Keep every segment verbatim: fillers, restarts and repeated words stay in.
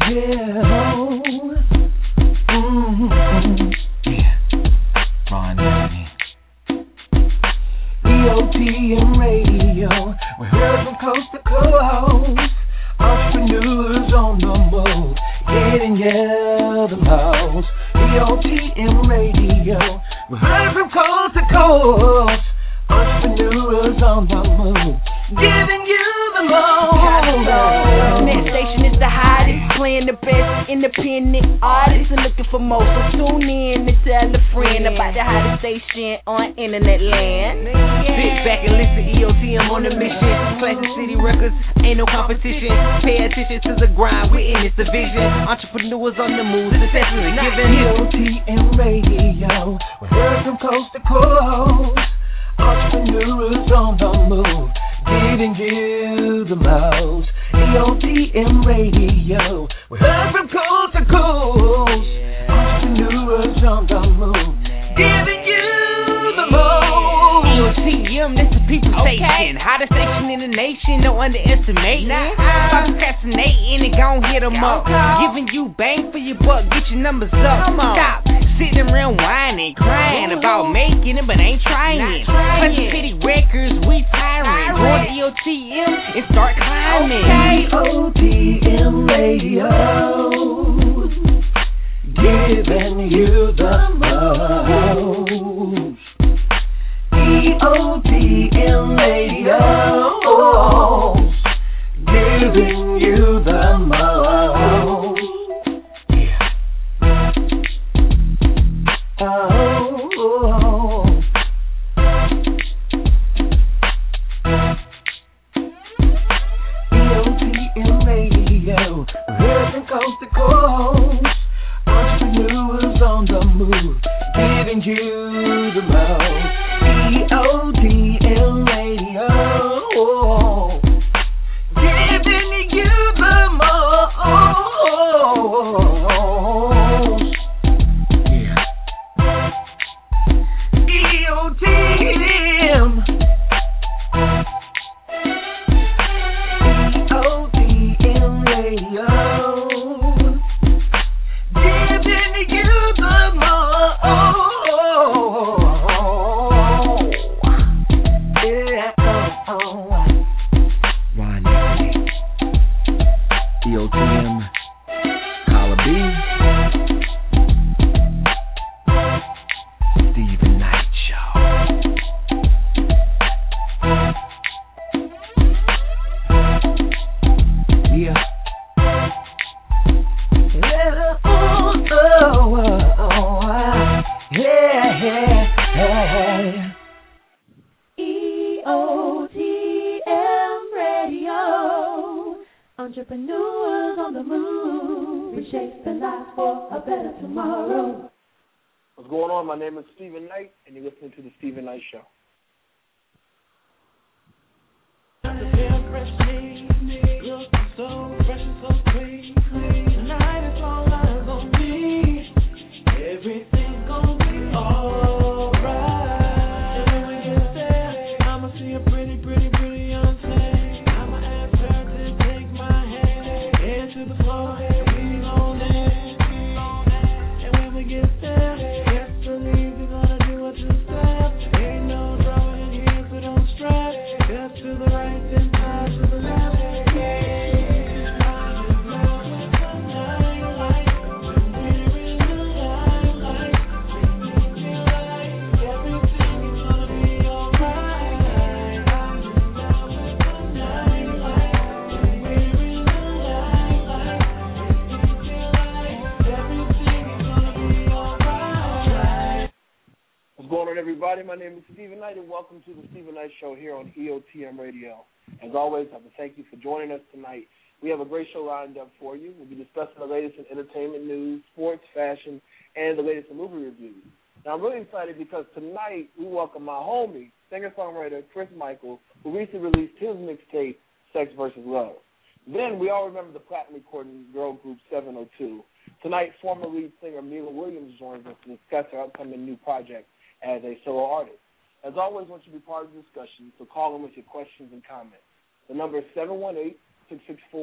everybody. My name is Stephen Knight, and welcome to the Stephen Knight Show here on E O T M Radio. As always, I have to thank you for joining us tonight. We have a great show lined up for you. We'll be discussing the latest in entertainment news, sports, fashion, and the latest in movie reviews. Now, I'm really excited because tonight we welcome my homie, singer-songwriter Chris Michael, who recently released his mixtape, Sex versus. Love. Then we all remember the platinum recording girl group seven oh two. Tonight, former lead singer Mila Williams joins us to discuss her upcoming new project as a solo artist. As always, I want you to be part of the discussion, so call in with your questions and comments. The number is seven one eight, six six four,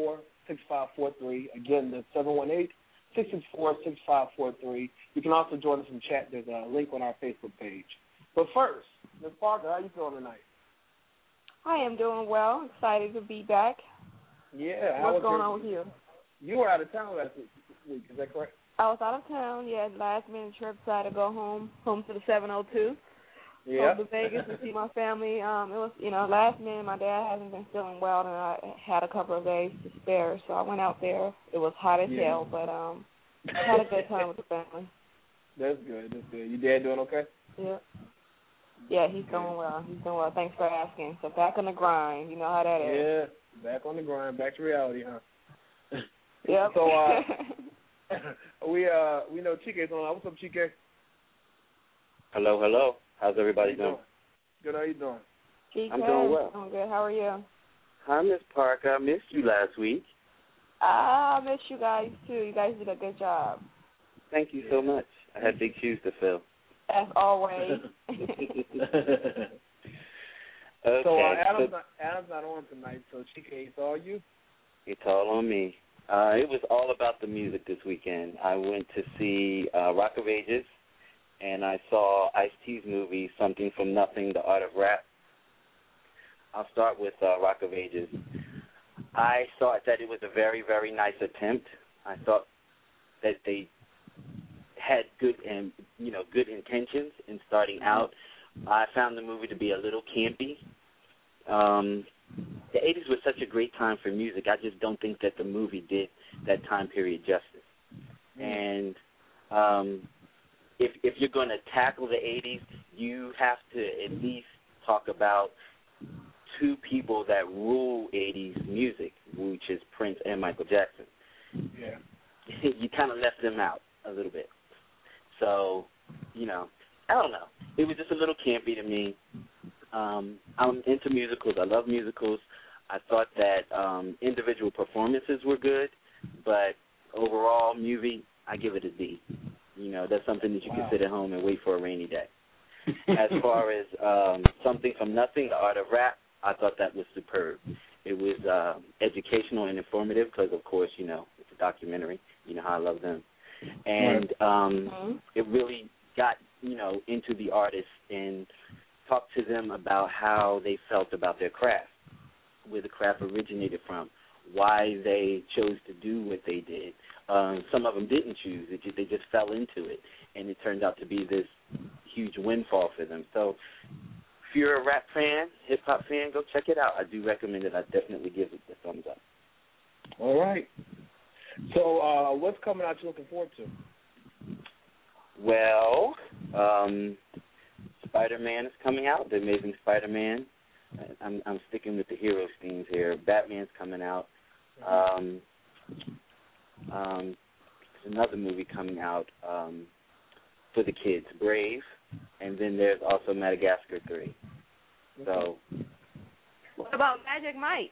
six five four three. Again, that's seven one eight, six six four, six five four three. You can also join us in chat. There's a link on our Facebook page. But first, Miz Parker, how you feeling tonight? I am doing well. Excited to be back. Yeah. What's going your, on with you? You were out of town last week. Is that correct? I was out of town. Yeah, last minute trip. Decided to go home, home to the seven oh two. Yeah. Home to Vegas to see my family. Um, it was, you know, last minute. My dad hasn't been feeling well, and I had a couple of days to spare, so I went out there. It was hot as yeah. hell, but um, had a good time with the family. That's good. That's good. Your dad doing okay? Yeah. Yeah, he's doing well. He's doing well. Thanks for asking. So back on the grind. You know how that is. Yeah, back on the grind. Back to reality, huh? Yep. So uh, we uh we know Chike's on. What's up, Chike? Hello, hello. How's everybody how doing? doing? Good. How you doing? Chike, I'm doing well. I'm good. How are you? Hi, Miss Parker. I missed you last week. I miss you guys too. You guys did a good job. Thank you so much. I had big shoes to fill. As always. Okay. So uh, Adam's, so, not, Adam's not on tonight, so Chike, it's all you? It's all on me. Uh, it was all about the music this weekend. I went to see uh, Rock of Ages, and I saw Ice-T's movie, Something from Nothing, The Art of Rap. I'll start with uh, Rock of Ages. I thought that it was a very, very nice attempt. I thought that they had good and you know good intentions in starting out. I found the movie to be a little campy. Um, the eighties was such a great time for music. I just don't think that the movie did that time period justice. And um, if if you're going to tackle the eighties, you have to at least talk about two people that rule eighties music, which is Prince and Michael Jackson. Yeah. You kind of left them out a little bit. So, you know, I don't know. It was just a little campy to me. Um, I'm into musicals. I love musicals. I thought that um, individual performances were good, but overall movie, I give it a D. You know, that's something that you wow. can sit at home and wait for a rainy day. As far as um, Something from Nothing, The Art of Rap, I thought that was superb. It was uh, educational and informative because, of course, you know, it's a documentary. You know how I love them. And um, mm-hmm. it really got, you know, into the artists and talked to them about how they felt about their craft, where the craft originated from, why they chose to do what they did. Um, some of them didn't choose it; they just fell into it, and it turned out to be this huge windfall for them. So, if you're a rap fan, hip hop fan, go check it out. I do recommend it. I definitely give it the thumbs up. All right. So, uh, what's coming out you're looking forward to? Well, um, Spider-Man is coming out, The Amazing Spider-Man. I'm, I'm sticking with the hero themes here. Batman's coming out. Um, um, there's another movie coming out um, for the kids, Brave. And then there's also Madagascar three. So. What about Magic Mike?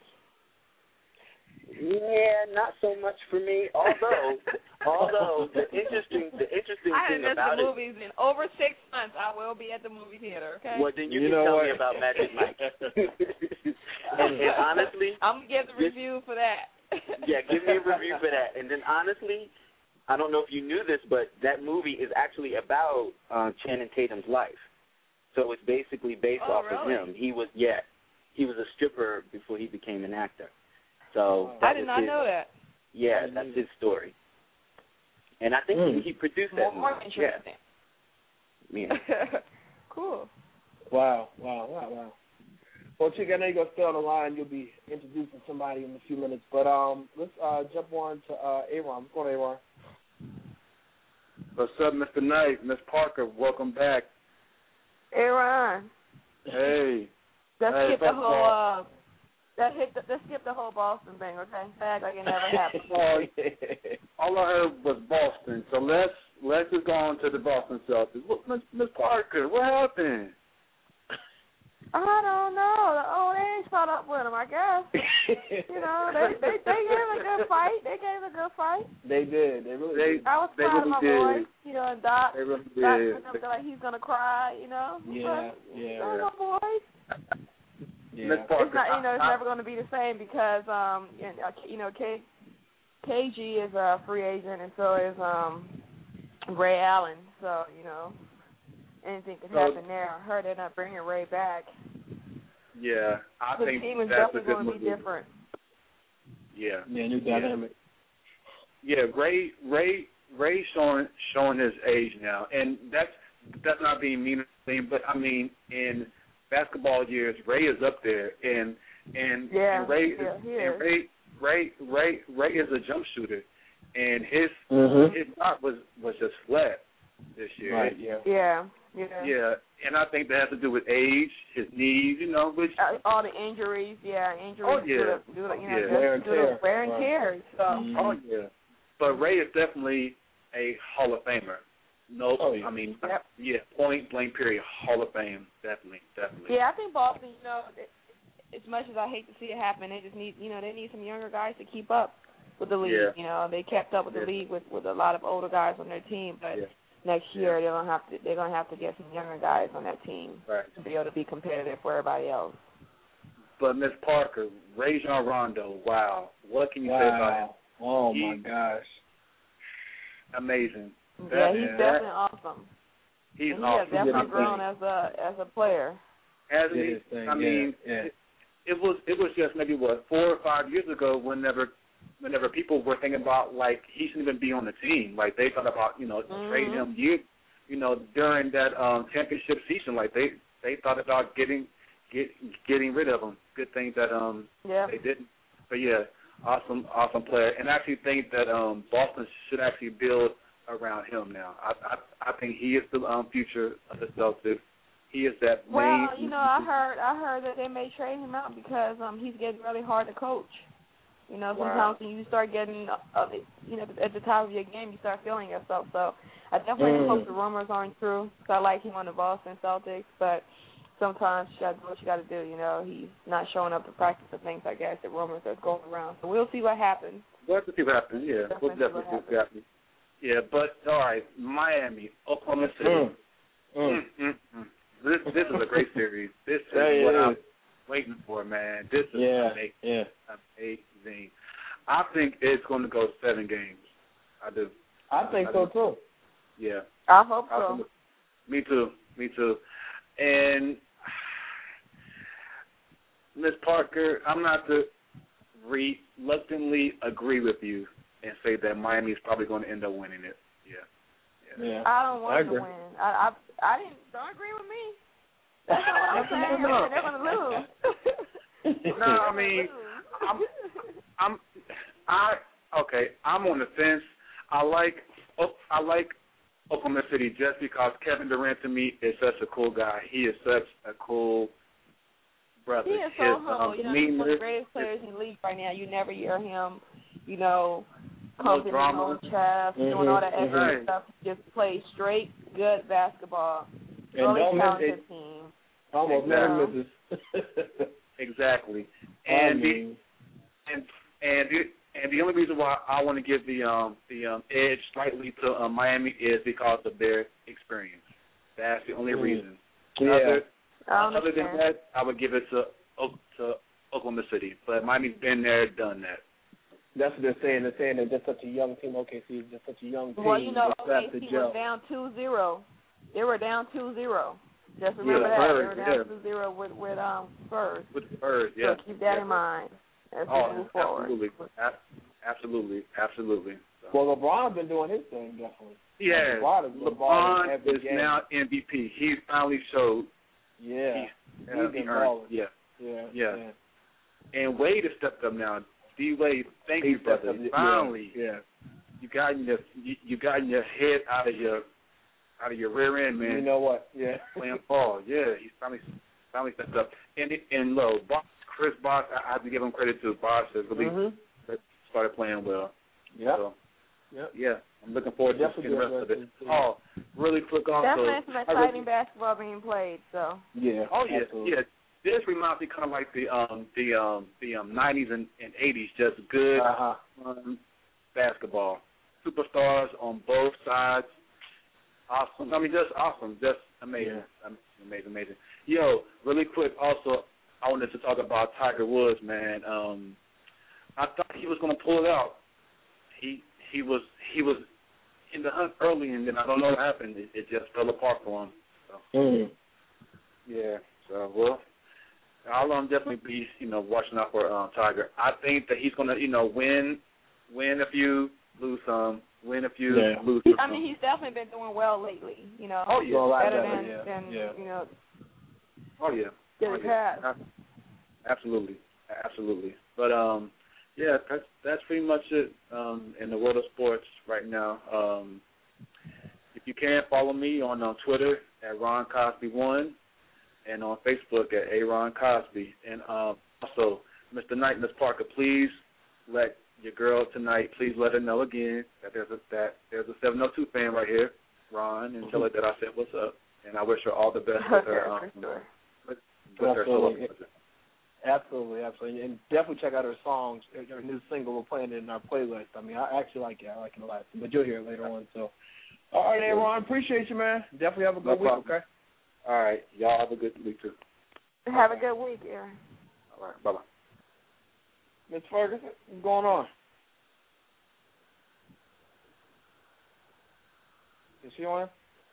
Yeah, not so much for me. Although, although the interesting, the interesting I thing haven't about missed the it, movies in over six months. I will be at the movie theater. Okay. Well, then you, you can know tell what? me about Magic Mike. and, and honestly, I'm gonna give the review for that. Yeah, give me a review for that. And then honestly, I don't know if you knew this, but that movie is actually about uh, Channing Tatum's life. So it's basically based oh, off really? of him. He was yeah, he was a stripper before he became an actor. So I did not his, know that. Yeah, that's his story. And I think mm. he, he produced that More movie. interesting. Yeah. yeah. Cool. Wow, wow, wow, wow. Well, Chick, I know you're going to stay on the line. You'll be introducing somebody in a few minutes. But um, let's uh, jump on to uh, Aaron. What's going on, Aaron? What's up, Mister Knight? Miss Parker, welcome back. Aaron. Hey. Let's hey, skip the whole... Uh, That hit the, let's skip the whole Boston thing, okay? Act like it never happened. All I heard was Boston, so let's let's just go on to the Boston Celtics. What, Miss Miss Parker, what happened? I don't know. The old age caught up with them, I guess. You know, they, they they gave a good fight. They gave a good fight. They did. They really they, did. I was they proud really of my did. boys. You know, and Doc. They really Doc did. went up there like he's gonna cry. You know. Yeah, but, yeah. You know, my boys. Yeah. Miss Parker, It's not, you know, it's I, never going to be the same because, um, you know, K, K G is a free agent, and so is um, Ray Allen. So, you know, anything can happen so, there. I heard they're not bringing Ray back. Yeah, I the think team is that's definitely a good going to be move. different. Yeah. Yeah, new dynamic. Yeah, Ray Ray Ray showing showing his age now, and that's that's not being mean or anything, but I mean in basketball years, Ray is up there, and and, yeah, and Ray yeah, is, he and is. Ray Ray Ray Ray is a jump shooter, and his mm-hmm. his shot was was just flat this year. Right. Yeah. Yeah. Yeah. Yeah, and I think that has to do with age, his knees, you know, which uh, all the injuries, yeah, injuries. Oh yeah, do the, do the, you know, yeah. Wear and tear. Wear and right. tear. So. Mm-hmm. Oh yeah, but Ray is definitely a Hall of Famer. No, oh, yeah. I mean, yep. yeah, point blank period, Hall of Fame, definitely, definitely. Yeah, I think Boston, you know, as much as I hate to see it happen, they just need, you know, they need some younger guys to keep up with the league. Yeah. You know, they kept up with yeah. the league with, with a lot of older guys on their team, but yeah. next year yeah. they're gonna have to they're gonna have to get some younger guys on that team right. to be able to be competitive for everybody else. But Miss Parker, Rajon Rondo, wow, what can you wow. say about him? Oh he, my gosh, amazing. Yeah, that, he's that, definitely awesome. He's and he awesome. has definitely I grown mean, as a as a player. Hasn't yeah, he? thing, I mean, yeah, yeah. It, it was it was just maybe what four or five years ago, whenever whenever people were thinking about like he shouldn't even be on the team, like they thought about you know mm-hmm. trading him year, you know during that um, championship season, like they they thought about getting get getting rid of him. Good thing that um yeah. they didn't. But yeah, awesome awesome player, and I actually think that um Boston should actually build around him now. I I, I think he is the um, future of the Celtics. He is that well, main. you know, I heard I heard that they may trade him out because um he's getting really hard to coach. You know, sometimes wow. when you start getting, uh, you know, at the top of your game, you start feeling yourself. So I definitely mm. hope the rumors aren't true. Cause I like him on the Boston Celtics, but sometimes you got to do what you got to do. You know, he's not showing up to practice and things like that. The rumors that's going around. So we'll see what happens. We'll see what happens. Yeah, definitely we'll definitely see what happens. Yeah, but all right, Miami, Oklahoma City. Mm. Mm. Mm, mm, mm. This this is a great series. This is yeah, what yeah. I'm waiting for, man. This is yeah, amazing. yeah. amazing. I think it's going to go seven games. I do. I think I so do. too. I Yeah. hope so. I me too. Me too. And Miz Parker, I'm not to reluctantly agree with you and say that Miami is probably going to end up winning it. Yeah. Yeah. I don't want I them agree. to win. I, I I didn't don't agree with me. That's not what I'm saying. No. They're gonna lose. No, I mean, I'm, I'm, I okay. I'm on the fence. I like, I like Oklahoma City just because Kevin Durant to me is such a cool guy. He is such a cool brother. He is so His, humble. um, You know, he's one of the greatest players in the league right now. You never hear him, you know, pumping his own chest, mm-hmm, doing all that extra mm-hmm. stuff. He just plays straight, good basketball. And really don't talented miss it. team. Almost never misses. Exactly. I And mean, the, and and the, and the only reason why I want to give the um the um edge slightly to um, Miami is because of their experience. That's the only mm. reason. Yeah. Other, I other than understand. that, I would give it to to Oklahoma City. But Miami's been there, done that. That's what they're saying. They're saying they're just such a young team. O K C is just such a young team. Well, you know, They have O K to C gel. was down two zero. They were down two zero. Just remember Yeah, that. Spurs, they were down yeah. two zero with, with um, Spurs. With the Spurs, yeah. So keep that yeah. in mind as Oh, we move forward. absolutely, A- absolutely, absolutely. So. Well, LeBron's been doing his thing, definitely. Yeah, LeBron is, LeBron every is game. now M V P. He finally showed. Yeah. He, He's uh, been he earned. balling. Yeah. Yeah. Yeah. yeah. And Wade has stepped up now. D Wade, thank He you, brother. stepped up, Finally, Yeah. you got your you, you got your head out of your out of your rear end, man. You know what? Yeah. Playing ball. Yeah, he's finally finally stepped up. And and low, Bosh, Chris Bosh, I, I have to give him credit too. Bosh has really Mm-hmm. started playing well. Yeah. So, Yep. yeah, I'm looking forward to Definitely seeing the rest of it. interesting. Oh, really quick also. Definitely some I exciting really- basketball being played. So. Yeah. Oh yeah, absolutely. yeah. This reminds me kind of like the um the um the um nineties and, and eighties, just good Uh-huh. um, basketball. Superstars on both sides. Awesome. I mean, just awesome. Just amazing. Yeah. Amazing, amazing. Yo, really quick. Also, I wanted to talk about Tiger Woods, man. Um, I thought he was going to pull it out. he he was he was in the hunt early, and then I don't know what happened. It, it just fell apart for him. So. Mm. Yeah. So well, I'll um, definitely be you know watching out for um, Tiger. I think that he's gonna you know win win a few, lose some, win a few, yeah. lose some. I mean, he's definitely been doing well lately. You know, oh yeah, better better, than, yeah. than yeah. you know. Oh yeah. Oh, yeah. Absolutely, absolutely. But um, yeah, that's that's pretty much it um, in the world of sports right now. Um, if you can follow me on on Twitter at Ron Cosby one, and on Facebook at A Ron Cosby, and um, also Mister Knight, Miss Parker, please let your girl tonight. Please let her know again that there's a that there's a seven oh two fan right here, Ron, and tell her that I said what's up, and I wish her all the best with her. Um, with, with her solo. Absolutely, absolutely, and definitely check out her songs. Her new single, we're playing it in our playlist. I mean, I actually like it. I like it a lot, but you'll hear it later on. So, all right, Aaron, appreciate you, man. Definitely have a good no week. Problem. Okay. All right, y'all have a good week too. Have a good week, Aaron. All right, bye bye. Miss Ferguson, what's going on? Is she on?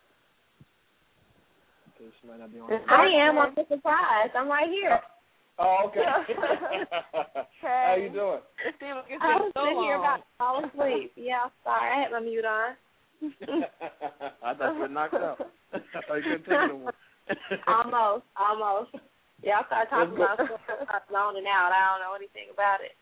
Okay, she might not be on. I am. I'm surprised. I'm right here. Oh, okay. How you doing? It seems like it's I been was so sitting long. here about to fall asleep. Yeah, sorry. I had my mute on. I thought you were knocked out. I thought you couldn't take it no more. Almost, almost. Y'all started talking about stuff zoning out. I don't know anything about it.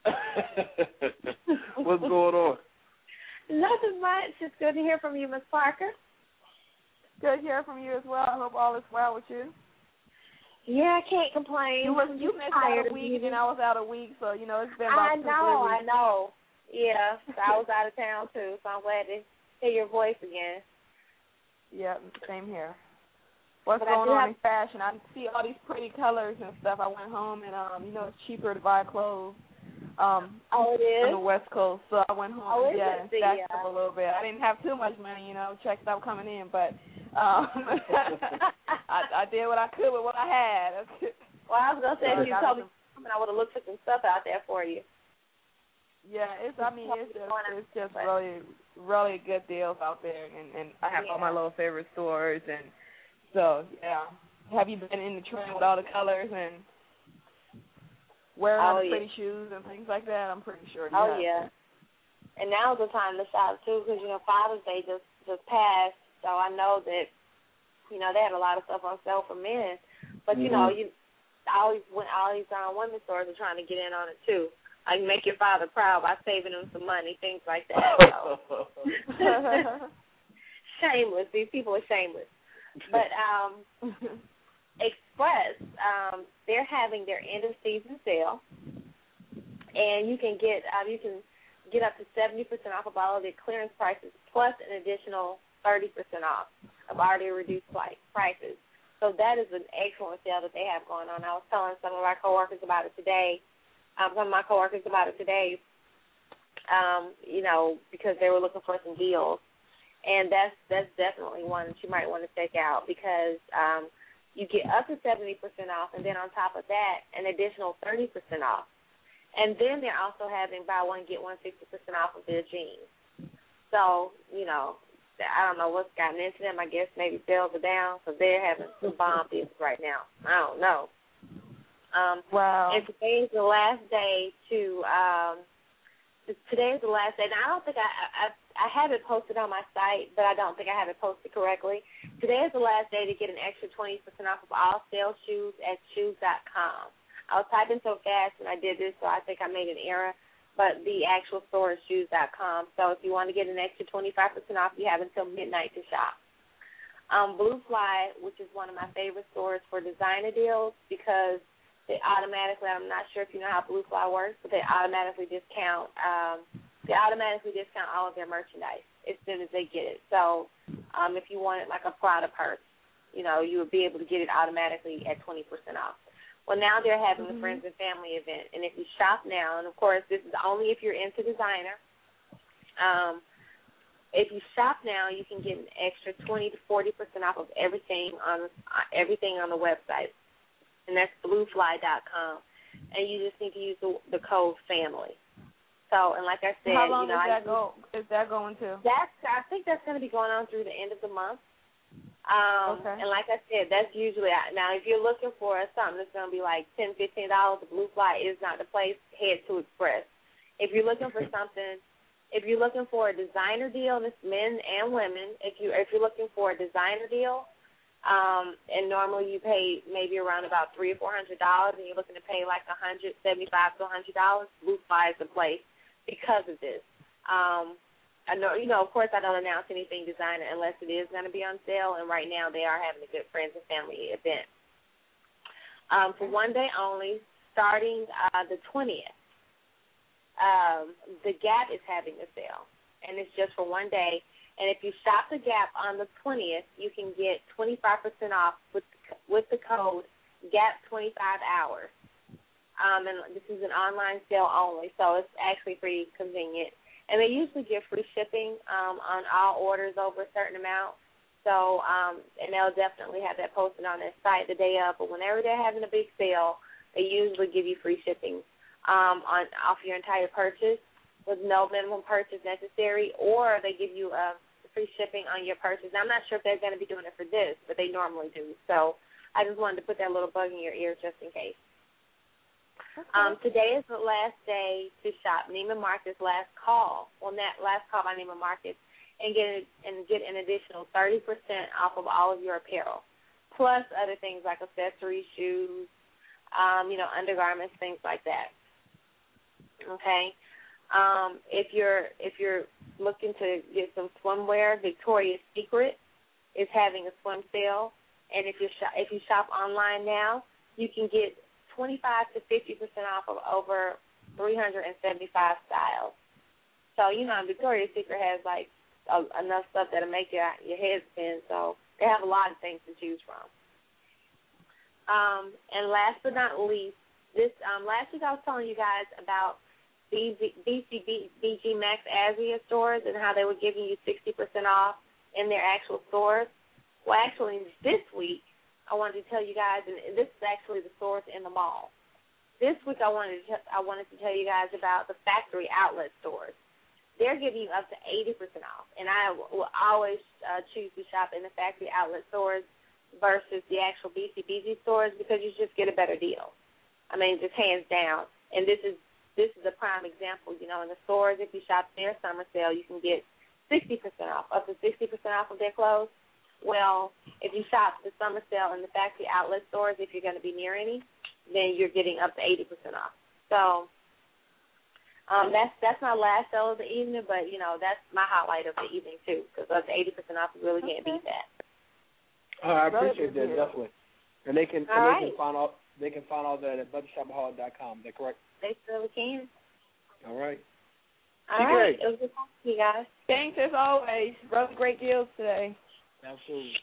What's going on? Nothing much. It's good to hear from you, Miss Parker. Good to hear from you as well. I hope all is well with you. Yeah, I can't complain. You was you missed out a week, and then I was out a week, so you know it's been about I two, know, three I weeks. know. Yeah, I was out of town too, so I'm glad to hear your voice again. Yeah, same here. What's But going on have... in fashion? I see all these pretty colors and stuff. I went home and um, you know, it's cheaper to buy clothes. Um, oh, it is? on the West Coast, so I went home oh, and, yeah, and stacked yeah. up a little bit. I didn't have too much money, you know, checks stopped coming in, but um, I, I did what I could with what I had. Well, I was gonna say if you I told me something, I would have looked for some stuff out there for you. Yeah, it's. I mean, it's just it's just really really good deals out there, and and I have yeah. all my little favorite stores, and so yeah. Have you been in the trend with all the colors and wearing all oh, the yeah. pretty shoes and things like that? I'm pretty sure. You oh have. yeah. And now's the time to shop too, because you know Father's Day just just passed, so I know that you know they had a lot of stuff on sale for men, but mm-hmm. you know you. I always went all these um, women's stores are trying to get in on it too. Like make your father proud by saving him some money, things like that. So. Shameless. These people are shameless. But um, Express, um, they're having their end of season sale, and you can get um, you can get up to seventy percent off of all of their clearance prices, plus an additional thirty percent off of already reduced prices. So that is an excellent sale that they have going on. I was telling some of our coworkers about it today. Um, some of my coworkers about it today. Um, you know, because they were looking for some deals, and that's that's definitely one that you might want to check out because um, you get up to seventy percent off, and then on top of that, an additional thirty percent off. And then they're also having buy one get one fifty percent off of their jeans. So you know. I don't know what's gotten into them. I guess maybe sales are down, so they're having some bomb deals right now. I don't know. Um, wow. And today's the last day to. Um, today's the last day. Now I don't think I, I I have it posted on my site, but I don't think I have it posted correctly. Today is the last day to get an extra twenty percent off of all sale shoes at shoes dot com. I was typing so fast when I did this, so I think I made an error. But the actual store is shoes dot com. So if you want to get an extra twenty-five percent off, you have until midnight to shop. Um, Blue Fly, which is one of my favorite stores for designer deals, because they automatically, I'm not sure if you know how Blue Fly works, but they automatically discount, um, they automatically discount all of their merchandise as soon as they get it. So um, if you wanted like a Prada purse, you know, you would be able to get it automatically at twenty percent off. Well, now they're having mm-hmm. the Friends and Family event, and if you shop now, and of course this is only if you're into designer, um, if you shop now, you can get an extra twenty to forty percent off of everything on uh, everything on the website, and that's blue fly dot com, and you just need to use the, the code FAMILY, So, and like I said, how long you know, is that I, go? Is that going to? That's I think that's going to be going on through the end of the month. Um, okay. And like I said, that's usually now. If you're looking for something that's going to be like ten, fifteen dollars, the Blue Fly is not the place. Head to Express. If you're looking for something, if you're looking for a designer deal, and it's men and women. If you if you're looking for a designer deal. Um, and normally you pay maybe around about three or four hundred dollars, and you're looking to pay like a hundred seventy-five to a hundred dollars. Blue Fly is the place because of this. Um, I know, you know, of course, I don't announce anything designer unless it is going to be on sale. And right now they are having a good friends and family event um, for one day only, starting uh, the twentieth. Um, the Gap is having a sale, and it's just for one day. And if you shop the Gap on the twentieth, you can get twenty-five percent off with with the code Gap twenty-five hours. Um, and this is an online sale only, so it's actually pretty convenient. And they usually give free shipping um, on all orders over a certain amount. So, um, and they'll definitely have that posted on their site the day of. But whenever they're having a big sale, they usually give you free shipping um, on off your entire purchase with no minimum purchase necessary, or they give you a free shipping on your purchase. Now, I'm not sure if they're going to be doing it for this, but they normally do. So I just wanted to put that little bug in your ear just in case. Okay. Um, today is the last day to shop Neiman Marcus last call. Well, that last call by Neiman Marcus, and get and get an additional thirty percent off of all of your apparel, plus other things like accessories, shoes, um, you know, undergarments, things like that. Okay. Um, if you're if you're looking to get some swimwear, Victoria's Secret is having a swim sale, and if you shop, if you shop online now, you can get twenty-five to fifty percent off of over three hundred seventy-five styles. So you know, Victoria's Secret has like a, enough stuff that'll make your your head spin. So they have a lot of things to choose from. Um, and last but not least, this um, last week I was telling you guys about B C B G Max Asia stores and how they were giving you sixty percent off in their actual stores. Well, actually, this week, I wanted to tell you guys, and this is actually the stores in the mall. This week, I wanted to I wanted to tell you guys about the factory outlet stores. They're giving you up to eighty percent off, and I will always uh, choose to shop in the factory outlet stores versus the actual B C B G stores because you just get a better deal. I mean, just hands down. And this is This is a prime example. You know, in the stores, if you shop their summer sale, you can get sixty percent off, up to sixty percent off of their clothes. Well, if you shop the summer sale in the factory outlet stores, if you're going to be near any, then you're getting up to eighty percent off. So um, that's that's my last sale of the evening, but, you know, that's my highlight of the evening, too, because up to eighty percent off, you really can't beat that. Oh, I appreciate that, definitely. And they can, and all they right. can find all they can find all that at budget shopaholic dot com. Is that correct? They certainly can. All right. All T K. right. It was good talking to you guys. Thanks as always. Really great deals today. Absolutely.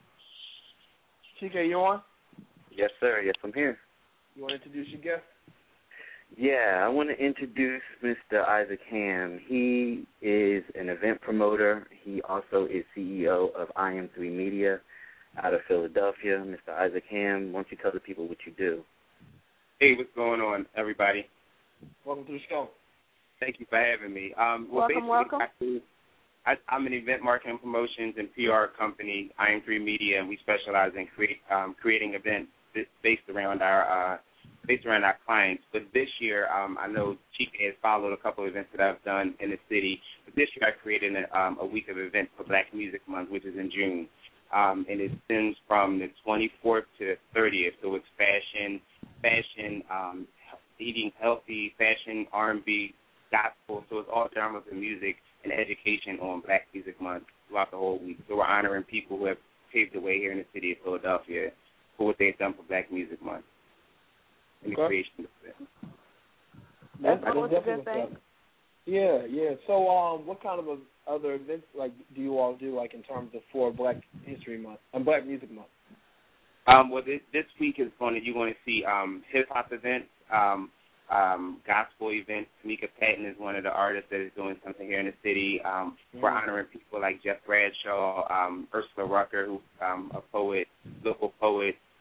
T K, you on? Yes, sir. Yes, I'm here. You want to introduce your guest? Yeah, I want to introduce Mister Isaac Ham. He is an event promoter. He also is C E O of I M three Media out of Philadelphia. Mister Isaac Ham, why don't you tell the people what you do? Hey, what's going on, everybody? Welcome to the show. Thank you for having me. Um, well, welcome, welcome. I do, I, I'm an event marketing promotions and P R company, I M three Media, and we specialize in create, um, creating events based around our uh, based around our clients. But this year, um, I know Chica has followed a couple of events that I've done in the city. But this year, I created a, um, a week of events for Black Music Month, which is in June, um, and it stems from the twenty-fourth to the thirtieth. So it's fashion. fashion, um, eating healthy, fashion, R and B, gospel. So it's all genres of music and education on Black Music Month throughout the whole week. So we're honoring people who have paved the way here in the city of Philadelphia for what they've done for Black Music Month and the Okay. creation of it. That's, That's that's always a definitely good thing. what's up. Yeah, yeah. So, um, what kind of a, other events like do you all do, like in terms of for Black History Month and Black Music Month? Um, well, this, this week is going to, you're going to see um, hip-hop events, um, um, gospel events. Tamika Patton is one of the artists that is doing something here in the city. Um, mm-hmm. We're honoring people like Jeff Bradshaw, um, Ursula Rucker, who um, a poet, local poet,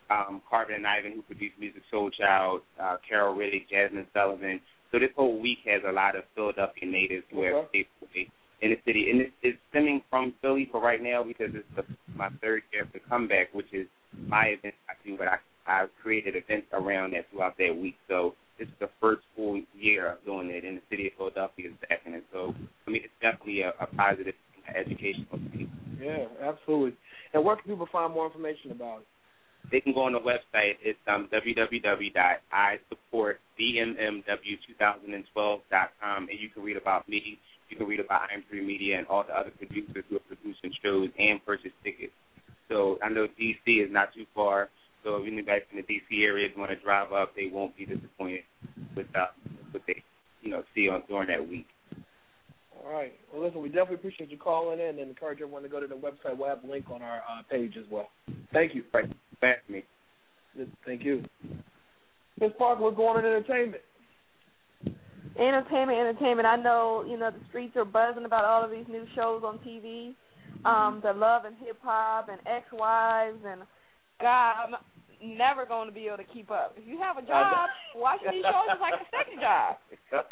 um, Carvin and Ivan, who produced Music Soul Child, uh, Carol Riddick, Jasmine Sullivan. So this whole week has a lot of Philadelphia natives who have Okay. stayed in the city. And it's, it's stemming from Philly for right now because it's the, my third year of the comeback, which is my event I do, but I, I've created events around that throughout that week. So this is the first full year of doing it, and the city of Philadelphia is backing it. So, I mean, it's definitely a, a positive educational thing. Yeah, absolutely. And where can people find more information about it? They can go on the website. It's um, w w w dot i support b m m w twenty twelve dot com, and you can read about me. You can read about I M three Media and all the other producers who are producing shows and purchase tickets. So I know D C is not too far. So if anybody from the D C area want to drive up, they won't be disappointed with uh, what they, you know, see on during that week. All right. Well, listen, we definitely appreciate you calling in and encourage everyone to go to the website. We'll have a link on our uh, page as well. Thank you. Right. Back to me. Thank you. Miz Parker, what's going on in entertainment? Entertainment, entertainment. I know, you know, the streets are buzzing about all of these new shows on T V. Um, the Love and Hip Hop and Ex-Wives and God, I'm never going to be able to keep up. If you have a job, watching these shows is like a second job.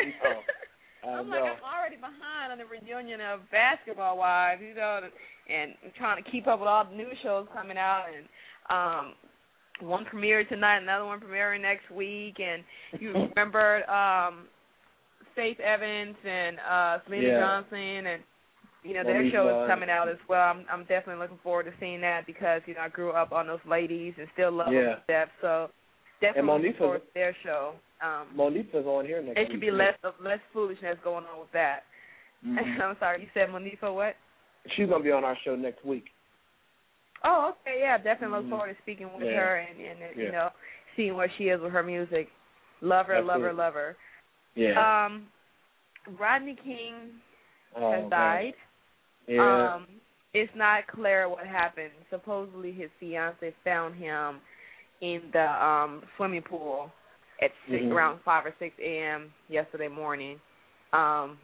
I I'm know. like, I'm already behind on the reunion of Basketball Wives, you know, and trying to keep up with all the new shows coming out. And um, one premiered tonight, another one premiering next week. And you remember um, Faith Evans and uh, Selena Yeah. Johnson, and you know their Monique show Love. is coming out as well. I'm, I'm definitely looking forward to seeing that because you know I grew up on those ladies and still love Yeah. them to death. So definitely And looking Monique's- forward to their show. Um, Monifa's on here next There week. should be less of less foolishness going on with that. Mm-hmm. I'm sorry, you said Monifa what? She's going to be on our show next week. Oh, okay, yeah, definitely look Mhm. forward to speaking with Yeah. her and, and Yeah. you know, seeing where she is with her music. Love her, Absolutely. love her, love her. Yeah. Um, Rodney King oh, has gosh. died. Yeah. Um, it's not clear what happened. Supposedly his fiance found him in the um swimming pool at six, Mhm. around five or six a.m. yesterday morning. Um,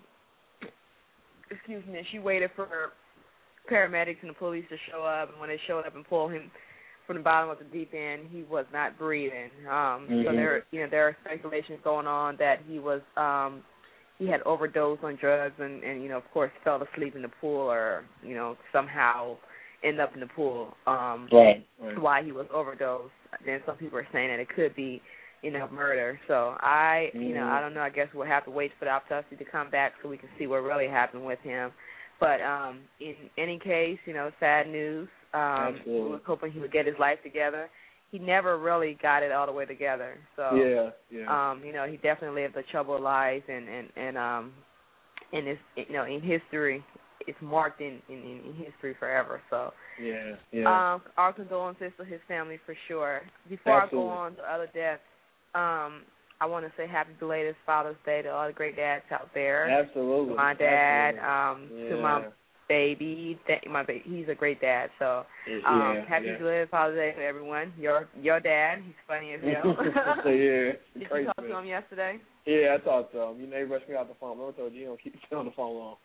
excuse me. She waited for paramedics and the police to show up, and when they showed up and pulled him from the bottom of the deep end, he was not breathing. Um, Mhm. So there, you know, there are speculations going on that he was um, he had overdosed on drugs, and, and you know, of course, fell asleep in the pool, or you know, somehow end up in the pool. Um, Right. right. Why he was overdosed. Then some people are saying that it could be, you know, murder. So I, mm-hmm. you know, I don't know. I guess we'll have to wait for the autopsy to come back so we can see what really happened with him. But um, in any case, you know, sad news. Um, we were hoping he would get his life together. He never really got it all the way together. So yeah, yeah. Um, you know, he definitely lived a troubled life, and and and um, in his, you know, in history, it's marked in, in, in history forever. So yeah, yeah. Um, our condolences to his family for sure. Before Absolutely. I go on to other deaths, um, I want to say happy belated Father's Day to all the great dads out there. Absolutely. To my dad, Absolutely. um, yeah. to my baby. My baby, he's a great dad. So um, yeah, happy yeah. belated Father's Day to everyone. Your your dad, he's funny as hell. yeah. Did Crazy, you talk man. to him yesterday? Yeah, I talked to him. You know, he rushed me out the phone. I told you, you don't keep me on the phone long.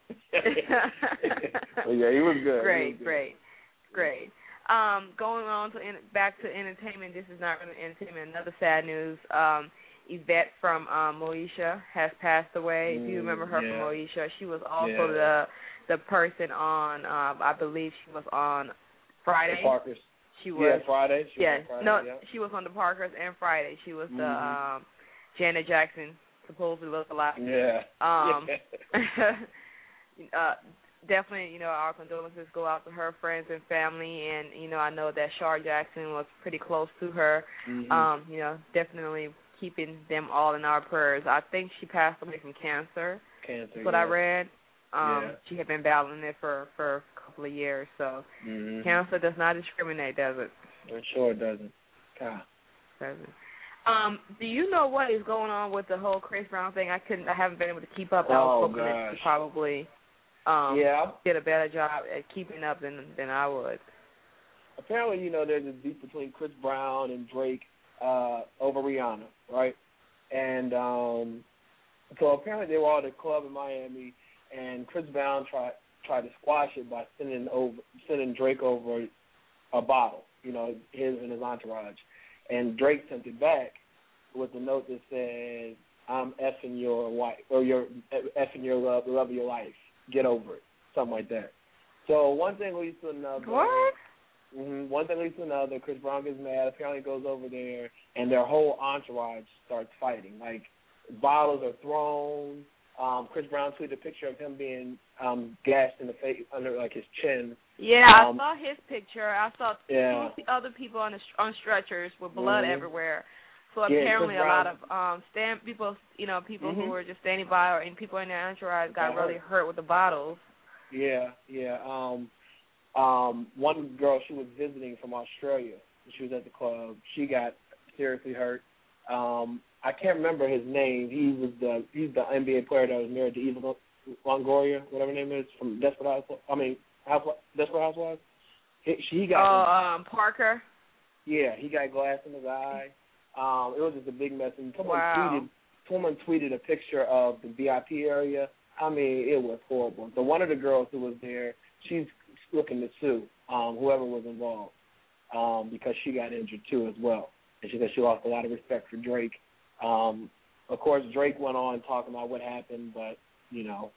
But yeah, he was good. Great, he was good. great, great. Um, going on to in, back to entertainment. This is not really entertainment. Another sad news. Um, Yvette from um, Moesha has passed away. Mm, if you remember her yeah. from Moesha, she was also yeah. the the person on. Um, I believe she was on Friday. The Parkers. She was. Yeah, Friday. She yeah, was on Friday, no, yeah. she was on the Parkers and Friday. She was the mm-hmm. um, Janet Jackson, supposedly look alike. Yeah. Um, yeah. uh, definitely, you know, our condolences go out to her friends and family, and you know, I know that Shar Jackson was pretty close to her. Mm-hmm. Um, you know, definitely keeping them all in our prayers. I think she passed away from cancer. Cancer. That's what yeah. I read. Um, yeah. She had been battling it for for a couple of years. So mm-hmm. cancer does not discriminate, does it? It sure doesn't. God. Doesn't. Um, do you know what is going on with the whole Chris Brown thing? I couldn't. I haven't been able to keep up. I was Oh, hoping that you gosh. probably um, yeah. did a better job at keeping up than than I would. Apparently, you know, there's a beef between Chris Brown and Drake uh, over Rihanna, right? And um, so apparently they were all at a club in Miami, and Chris Brown tried tried to squash it by sending over sending Drake over a bottle, you know, his and his entourage. and Drake sent it back with a note that said, "I'm effing your wife, or you're effing your love, the love of your life. Get over it," something like that. So one thing leads to another. What? Mm-hmm, one thing leads to another. Chris Brown gets mad. Apparently goes over there, and their whole entourage starts fighting. Like, bottles are thrown. Um, Chris Brown tweeted a picture of him being um, gashed in the face under like his chin. Yeah, um, I saw his picture. I saw yeah. two other people on the, on stretchers with blood mm-hmm. everywhere. So yeah, apparently Chris a lot Brown, of um, stand people, you know, people mm-hmm. who were just standing by, or and people in their entourage got got really hurt. hurt with the bottles. Yeah, yeah. Um, um, one girl, she was visiting from Australia. She was at the club. She got seriously hurt. Um, I can't remember his name. He was the he's the N B A player that was married to Eva Longoria, whatever her name is, from Desperate Housewives. I mean, Housewives, Desperate Housewives. He, she got. Oh, um, Parker. Yeah, he got glass in his eye. Um, it was just a big mess. And someone wow. tweeted, someone tweeted a picture of the V I P area. I mean, it was horrible. So one of the girls who was there, she's looking to sue um, whoever was involved um, because she got injured too as well. And she said she lost a lot of respect for Drake. Um, of course, Drake went on talking about what happened, but, you know,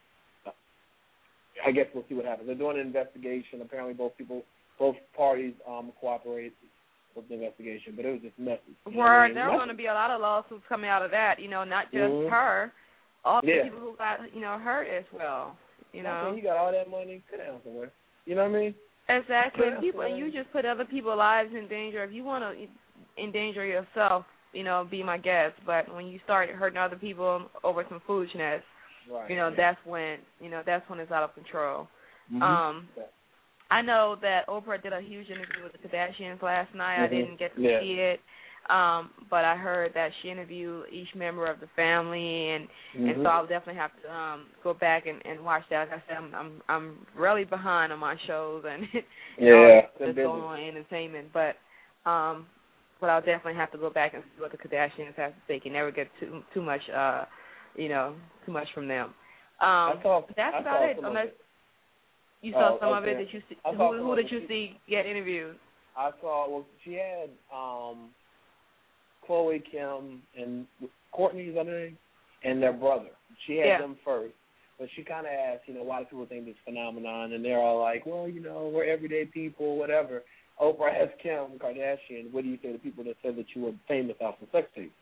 I guess we'll see what happens. They're doing an investigation. Apparently both people, both parties um, cooperate with the investigation, but it was just messy. Where there are going to be a lot of lawsuits coming out of that, you know, not just mm-hmm. her, all the yeah. people who got, you know, hurt as well, you know. Okay, you got all that money, sit down somewhere. You know what I mean? Exactly. Yeah, people, yeah. you just put other people's lives in danger. If you want to endanger yourself, you know, be my guest. But when you start hurting other people over some foolishness, right, you know, yeah. that's when, you know, that's when it's out of control. Mm-hmm. Um, yeah. I know that Oprah did a huge interview with the Kardashians last night. Mm-hmm. I didn't get to yeah. see it, um, but I heard that she interviewed each member of the family, and, mm-hmm. and so I'll definitely have to um, go back and, and watch that. Like I said, I'm I'm, I'm really behind on my shows and, and yeah, all that's busy. going on in entertainment, but um, but I'll definitely have to go back and see what the Kardashians have to say. You can never get too too much, uh, you know, too much from them. Um, I saw, that's I about saw it. some Unless of it. you saw oh, some okay. of it. Did you see? I Who, saw who did you it. see get interviewed? I saw. Well, she had um, Chloe, Kim, and Courtney's other name, and their brother. She had Yeah. them first, but she kind of asked, you know, why do people think this phenomenon? And they're all like, well, you know, we're everyday people, whatever. Oprah asked Kim Kardashian, what do you say to people that said that you were famous off the sex tape?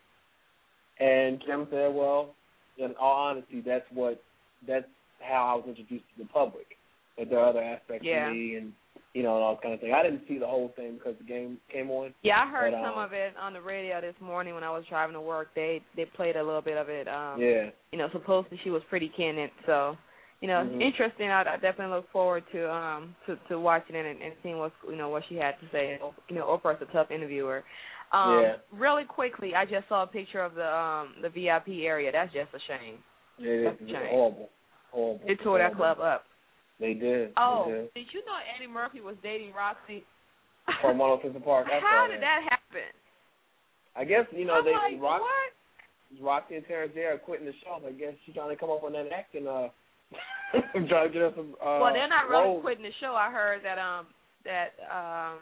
And Kim said, well, in all honesty, that's what that's how I was introduced to the public. But there are other aspects Yeah. of me and, you know, and all that kind of thing. I didn't see the whole thing because the game came on. Yeah, I heard but, some um, of it on the radio this morning when I was driving to work. They they played a little bit of it. Um, yeah. You know, supposedly she was pretty candid. So, you know, mm-hmm. interesting. I, I definitely look forward to um to, to watching it and, and seeing what you know what she had to say. You know, Oprah's a tough interviewer. Um, yeah. Really quickly, I just saw a picture of the um the V I P area. That's just a shame. Yeah, That's it's a shame. horrible. Horrible. They tore that club up. They did. Oh, they did. did you know Eddie Murphy was dating Roxy? From one oh six Park. I How saw did that. that happen? I guess, you know, I'm they like, Rox, what? Roxy and Terrence J are quitting the show. I guess she's trying to come up on that acting, uh, trying to get us some, uh, well, they're not really roles. quitting the show. I heard that um that um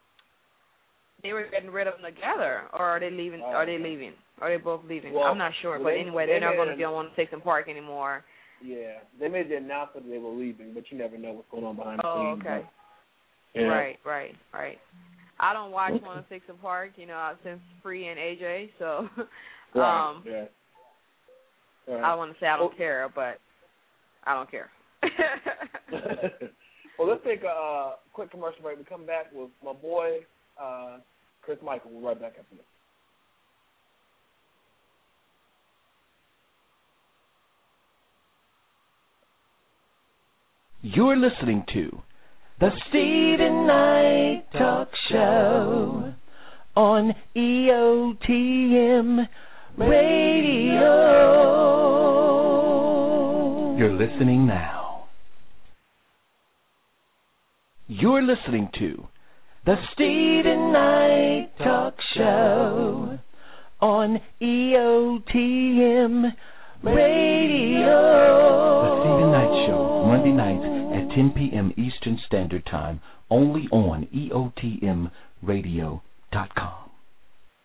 they were getting rid of them together, or are they leaving? Oh, are they okay. leaving? Are they both leaving? Well, I'm not sure, well, but they, anyway, they they're not going to an, be on one oh six and Park anymore. Yeah, they made the announcement that they were leaving, but you never know what's going on behind the Oh, scenes. okay. But, yeah. Right, right, right. I don't watch one oh six and Park, you know, since Free and A J, so right. um, yeah. Right. I want to say I don't well, care, but I don't care. Well, let's take a uh, quick commercial break. We come back with my boy, uh, Chris Michael. We'll be right back after this. You're listening to the Steven Knight Talk Show on E O T M Radio. You're listening now. You're listening to the Steven Knight Talk Show on E O T M Radio. The Steven Knight Show, Monday nights at ten p.m. Eastern Standard Time, only on E O T M radio dot com.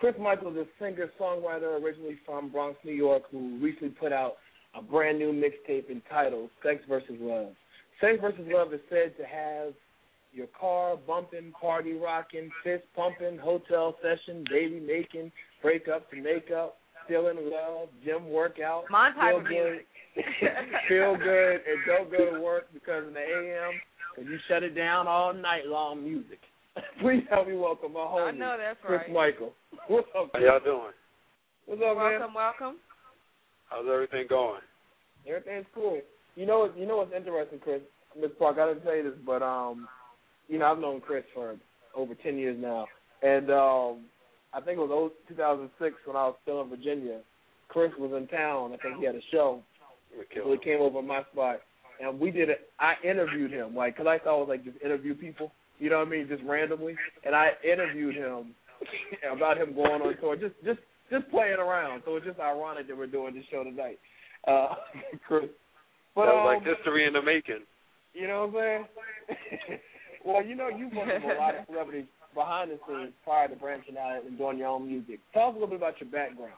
Chris Michael is a singer-songwriter originally from Bronx, New York, who recently put out a brand new mixtape entitled Sex versus Love. Sex versus Love is said to have your car bumping, party rocking, fist pumping, hotel session, baby making, breakup to makeup, still in love, gym workout, My type feel of good, music. feel good, and don't go to work because in the A M, because you shut it down all night long music. Please help me welcome my homie, I know that's Chris right. Michael. What's up, How Chris? y'all doing? What's up, man? Welcome, welcome. How's everything going? Everything's cool. You know, what- you know what's interesting, Chris? Miss Park, I didn't say this, but um, you know, I've known Chris for over ten years now, and um, I think it was two thousand six when I was still in Virginia. Chris was in town. I think he had a show, so he came over to my spot, and we did it. I interviewed him, like, because I thought it was like just interview people, you know what I mean, just randomly, and I interviewed him about him going on tour, just just just playing around. So it's just ironic that we're doing this show tonight, uh, Chris. But, that was um, like history in the making. You know what I'm saying? Well, you know, you've worked with a lot of celebrities behind the scenes prior to branching out and doing your own music. Tell us a little bit about your background.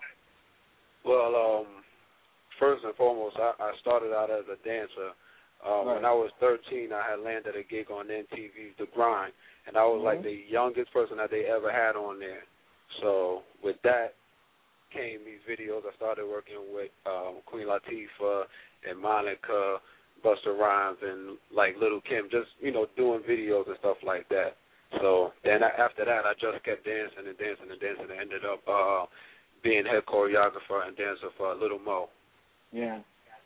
Well, um, first and foremost, I, I started out as a dancer. Um, Right. When I was thirteen, I had landed a gig on M T V's The Grind, and I was Mhm. like the youngest person that they ever had on there. So with that came these videos. I started working with um, Queen Latifah and Monica, Busta Rhymes, and like Little Kim, just, you know, doing videos and stuff like that. So then I, after that, I just kept dancing and dancing and dancing and ended up uh, being head choreographer and dancer for Little Mo. Yeah.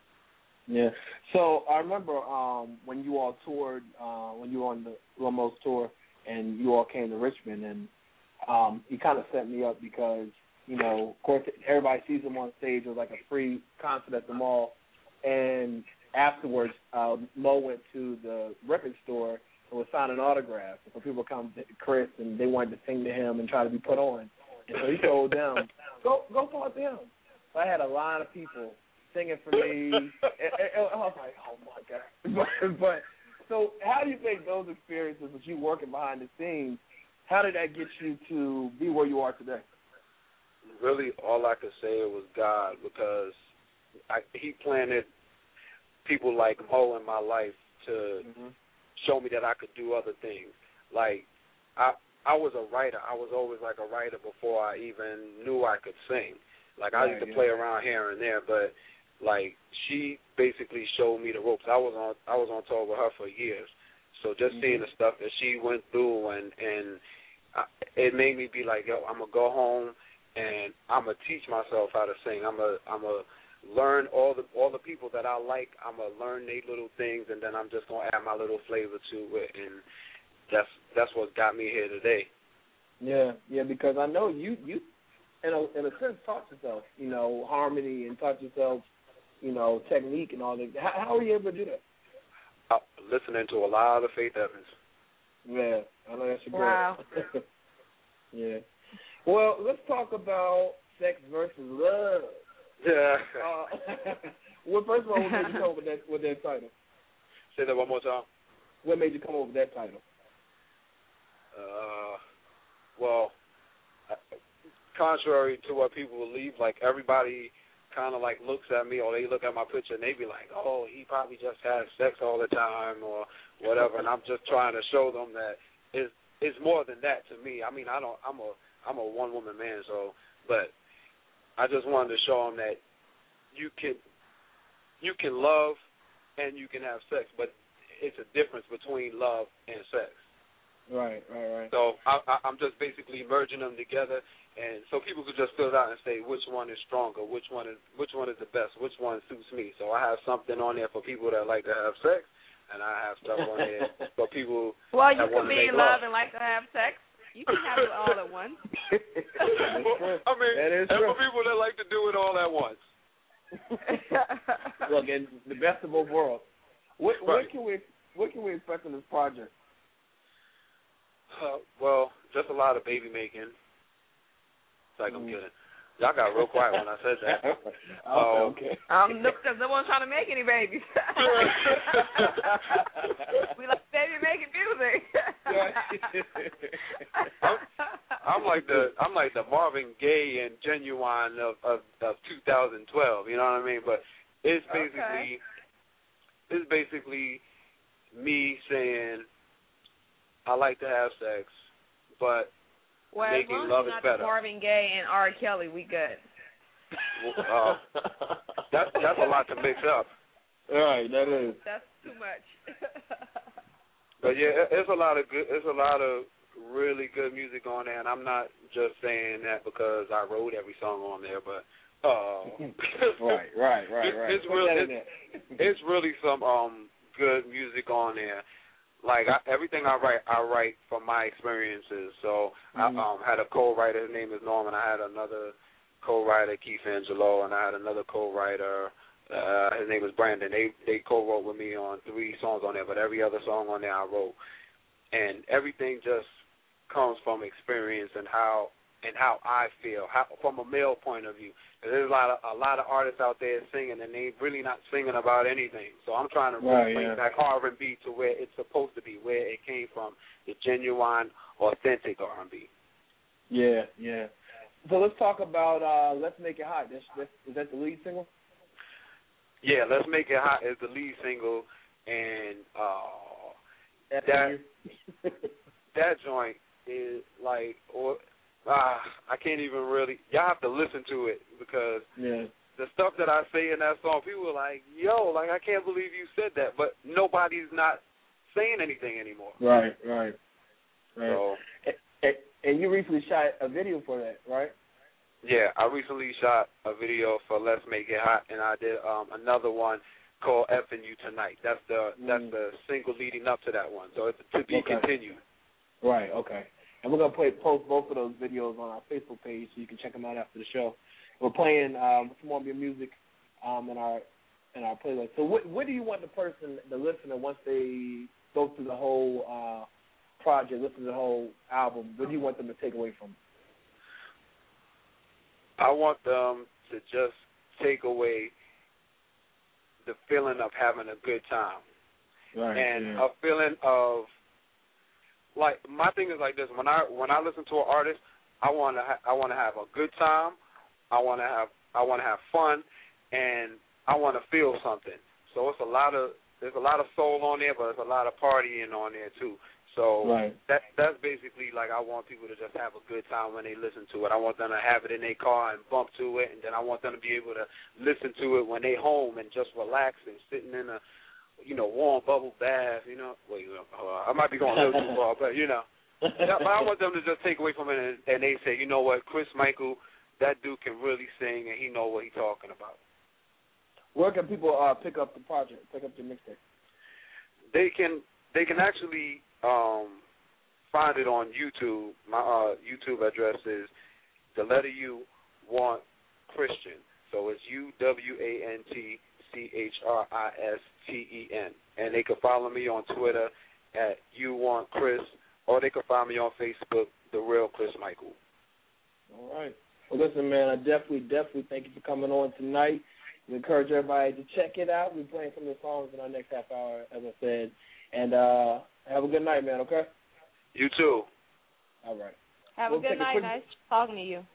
Yeah. So I remember um, when you all toured, uh, when you were on the Lil Mo's tour, and you all came to Richmond, and um, you kind of set me up because, you know, of course, everybody sees him on stage. It was like a free concert at the mall. And afterwards, uh, Mo went to the record store and was signing autographs. And so people come to Chris, and they wanted to sing to him and try to be put on. And so he told them, go go talk to him. So I had a lot of people singing for me. and, and, and I was like, oh, my God. But, but so how do you think those experiences with you working behind the scenes, how did that get you to be where you are today? Really, all I could say was God, because I, he planted people like Mo in my life to mm-hmm. show me that I could do other things. Like, I I was a writer. I was always like a writer before I even knew I could sing. Like, I used to yeah. play around here and there, but, like, she basically showed me the ropes. I was on I was on tour with her for years. So just mm-hmm. seeing the stuff that she went through, and, and I, it made me be like, yo, I'm going to go home, and I'm going to teach myself how to sing. I'm going I'm to learn all the all the people that I like. I'm going to learn their little things, and then I'm just going to add my little flavor to it, and that's that's what got me here today. Yeah, yeah, because I know you, you in a, in a sense, taught yourself, you know, harmony, and taught yourself, you know, technique and all that. How, how are you able to do that? Uh, listening to a lot of Faith Evans. Yeah, I know that's your Wow. girl. Yeah. Well, let's talk about Sex versus Love. Yeah. Uh, well, first of all, what made you come up with that, with that title? Say that one more time. What made you come up with that title? Uh, well, contrary to what people believe, like, everybody kind of like looks at me, or they look at my picture and they be like, oh, he probably just has sex all the time or whatever, and I'm just trying to show them that it's it's more than that to me. I mean, I don't, I'm a I'm a one woman man, so, but I just wanted to show them that you can you can love and you can have sex, but it's a difference between love and sex. Right, right, right. So I, I, I'm just basically merging them together, and so people could just fill it out and say which one is stronger, which one is which one is the best, which one suits me. So I have something on there for people that like to have sex, and I have stuff on there for people well, that you want can to be make in love love and like to have sex. You can have it all at once. I mean, that is and true. for people that like to do it all at once. Look, and the best of both worlds. What, right. what can we what can we expect from this project? Uh, well, just a lot of baby making. It's like, I'm mm. kidding. Y'all got real quiet when I said that. um, okay. Um, because no one's trying to make any babies. We like baby making music. I'm, I'm like the I'm like the Marvin Gaye and Genuine of, of of two thousand twelve. You know what I mean? But it's basically okay. it's basically me saying I like to have sex, but well, making as long love as is not better. Marvin Gaye and R. Kelly, we good. Well, uh, that's that's a lot to mix up. All right, that is. That's too much. But yeah, it's a lot of good. It's a lot of really good music on there, and I'm not just saying that because I wrote every song on there, but uh, right, right, right, right. It's really, it's, it's really some um good music on there. Like I, everything I write, I write from my experiences. So mm-hmm. I um, had a co-writer. His name is Norman. I had another co-writer, Keith Angelo, and I had another co-writer. Uh, his name is Brandon. They they co-wrote with me on three songs on there, but every other song on there I wrote, and everything just comes from experience and how and how I feel, how, from a male point of view. There's a lot of a lot of artists out there singing, and they really not singing about anything. So I'm trying to really right, bring yeah. back R and B to where it's supposed to be, where it came from, the genuine, authentic R and B. Yeah, yeah. So let's talk about uh, "Let's Make It Hot." That's, that's, is that the lead single? Yeah, "Let's Make It Hot" is the lead single, and uh, that that joint is like, or uh, I can't even really. Y'all have to listen to it because yeah. the stuff that I say in that song, people are like, "Yo, like I can't believe you said that," but nobody's not saying anything anymore. Right, right, right. So, and, and you recently shot a video for that, right? Yeah, I recently shot a video for "Let's Make It Hot," and I did um, another one called "Effing You Tonight." That's the mm. that's the single leading up to that one. So it's to be okay. continued. Right. Okay. And we're gonna play, post both of those videos on our Facebook page, so you can check them out after the show. We're playing um, some more of your music um, in our in our playlist. So, what what do you want the person, the listener, once they go through the whole uh, project, listen to the whole album, what do you want them to take away from it? I want them to just take away the feeling of having a good time. Right, and yeah. a feeling of, like, my thing is like this. When I when I listen to an artist, I want to ha- I want to have a good time. I want to have I want to have fun, and I want to feel something. So it's a lot of there's a lot of soul on there, but there's a lot of partying on there too. So right. that that's basically like I want people to just have a good time when they listen to it. I want them to have it in their car and bump to it, and then I want them to be able to listen to it when they home and just relax and sitting in a, you know, warm bubble bath. You know, wait, uh, I might be going a little too far, but you know, but I want them to just take away from it and, and they say, you know what, Chris Michael, that dude can really sing and he know what he's talking about. Where can people uh, pick up the project, pick up the mixtape? They can they can actually. Um, find it on YouTube. My uh, YouTube address is the letter U want Christian. So it's U W A N T C H R I S T E N. And they can follow me on Twitter at You Want Chris, or they can find me on Facebook, The Real Chris Michael. All right. Well, listen, man, I definitely, definitely thank you for coming on tonight. We encourage everybody to check it out. We're playing some of the songs in our next half hour, as I said. And uh, have a good night, man, okay? You too. All right. Have we'll a good night. A quick, nice talking to you.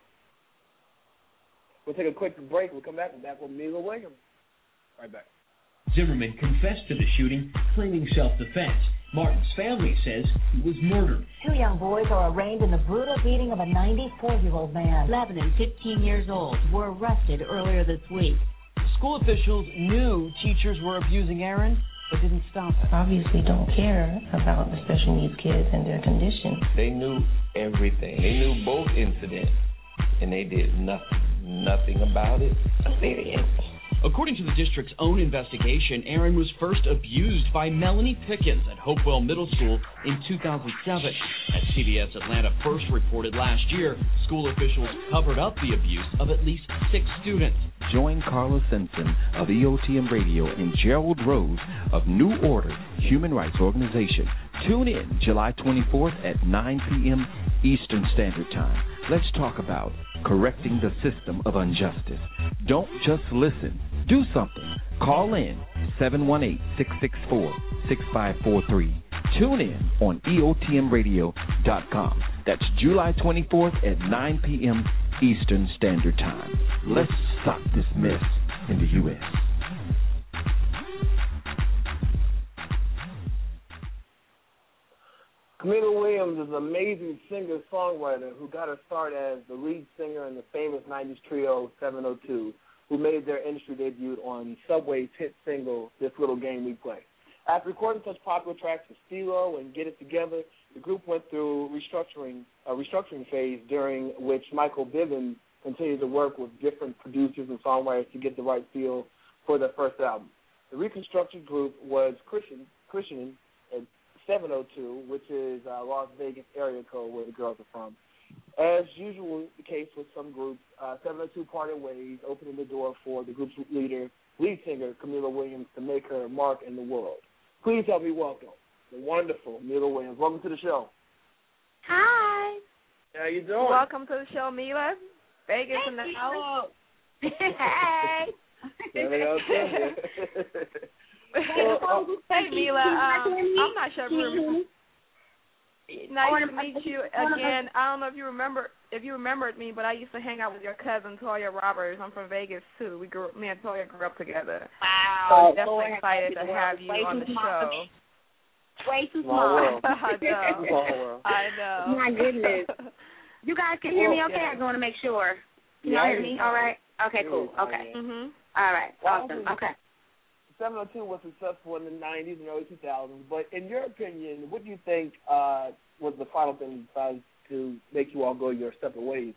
We'll take a quick break. We'll come back. We're back with Mila Williams. Right back. Zimmerman confessed to the shooting, claiming self-defense. Martin's family says he was murdered. Two young boys are arraigned in the brutal beating of a ninety-four-year-old man. eleven and fifteen years old were arrested earlier this week. School officials knew teachers were abusing Aaron, but didn't stop it. Obviously don't care about the special needs kids and their condition. They knew everything. They knew both incidents, and they did nothing, nothing about it. Very According to the district's own investigation, Aaron was first abused by Melanie Pickens at Hopewell Middle School in two thousand seven. As C B S Atlanta first reported last year, school officials covered up the abuse of at least six students. Join Carla Simpson of E O T M Radio and Gerald Rose of New Order Human Rights Organization. Tune in July twenty-fourth at nine p.m. Eastern Standard Time. Let's talk about correcting the system of injustice. Don't just listen. Do something. Call in seven one eight, six six four, six five four three. Tune in on E O T M radio dot com. That's July twenty-fourth at nine p.m. Eastern Standard Time. Let's stop this mess in the U S Camila Williams is an amazing singer-songwriter who got her start as the lead singer in the famous nineties trio seven oh two, who made their industry debut on Subway's hit single, This Little Game We Play. After recording such popular tracks as Stilo and Get It Together, the group went through restructuring a restructuring phase during which Michael Bivins continued to work with different producers and songwriters to get the right feel for their first album. The reconstructed group was Christian, Christian at seven oh two, which is uh, Las Vegas area code where the girls are from. As usual the case with some groups, uh, seven oh two parted ways, opening the door for the group's leader, lead singer Camila Williams, to make her mark in the world. Please help me welcome the wonderful Mila Williams. Welcome to the show. Hi. How you doing? Welcome to the show, Mila. Vegas Thank in the you. house. Hey. Seven oh two. Well, uh, hey, Mila. Um, I'm not sure if you remember. Nice to meet you again. I don't know if you remember if you remembered me, but I used to hang out with your cousin Toya Roberts. I'm from Vegas too. We grew me and Toya grew up together. Wow. So I'm definitely excited to have you on the show. Way too small. I know. I know. My goodness. You guys can hear me okay? I just want to make sure. Can y'all hear me? All right. Okay. Cool. Okay. Mhm. All right. Awesome. Okay. seven oh two was successful in the nineties and early two thousands, but in your opinion, what do you think uh, was the final thing decided to make you all go your separate ways?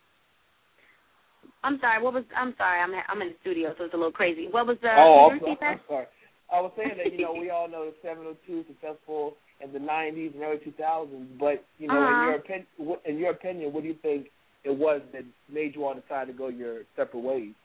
I'm sorry. What was? I'm sorry. I'm I'm in the studio, so it's a little crazy. What was the? Oh, I'm, sorry, I'm sorry. I was saying that you know we all know that seven oh two was successful in the nineties and early two thousands, but you know uh-huh. in your opinion, in your opinion, what do you think it was that made you all decide to go your separate ways?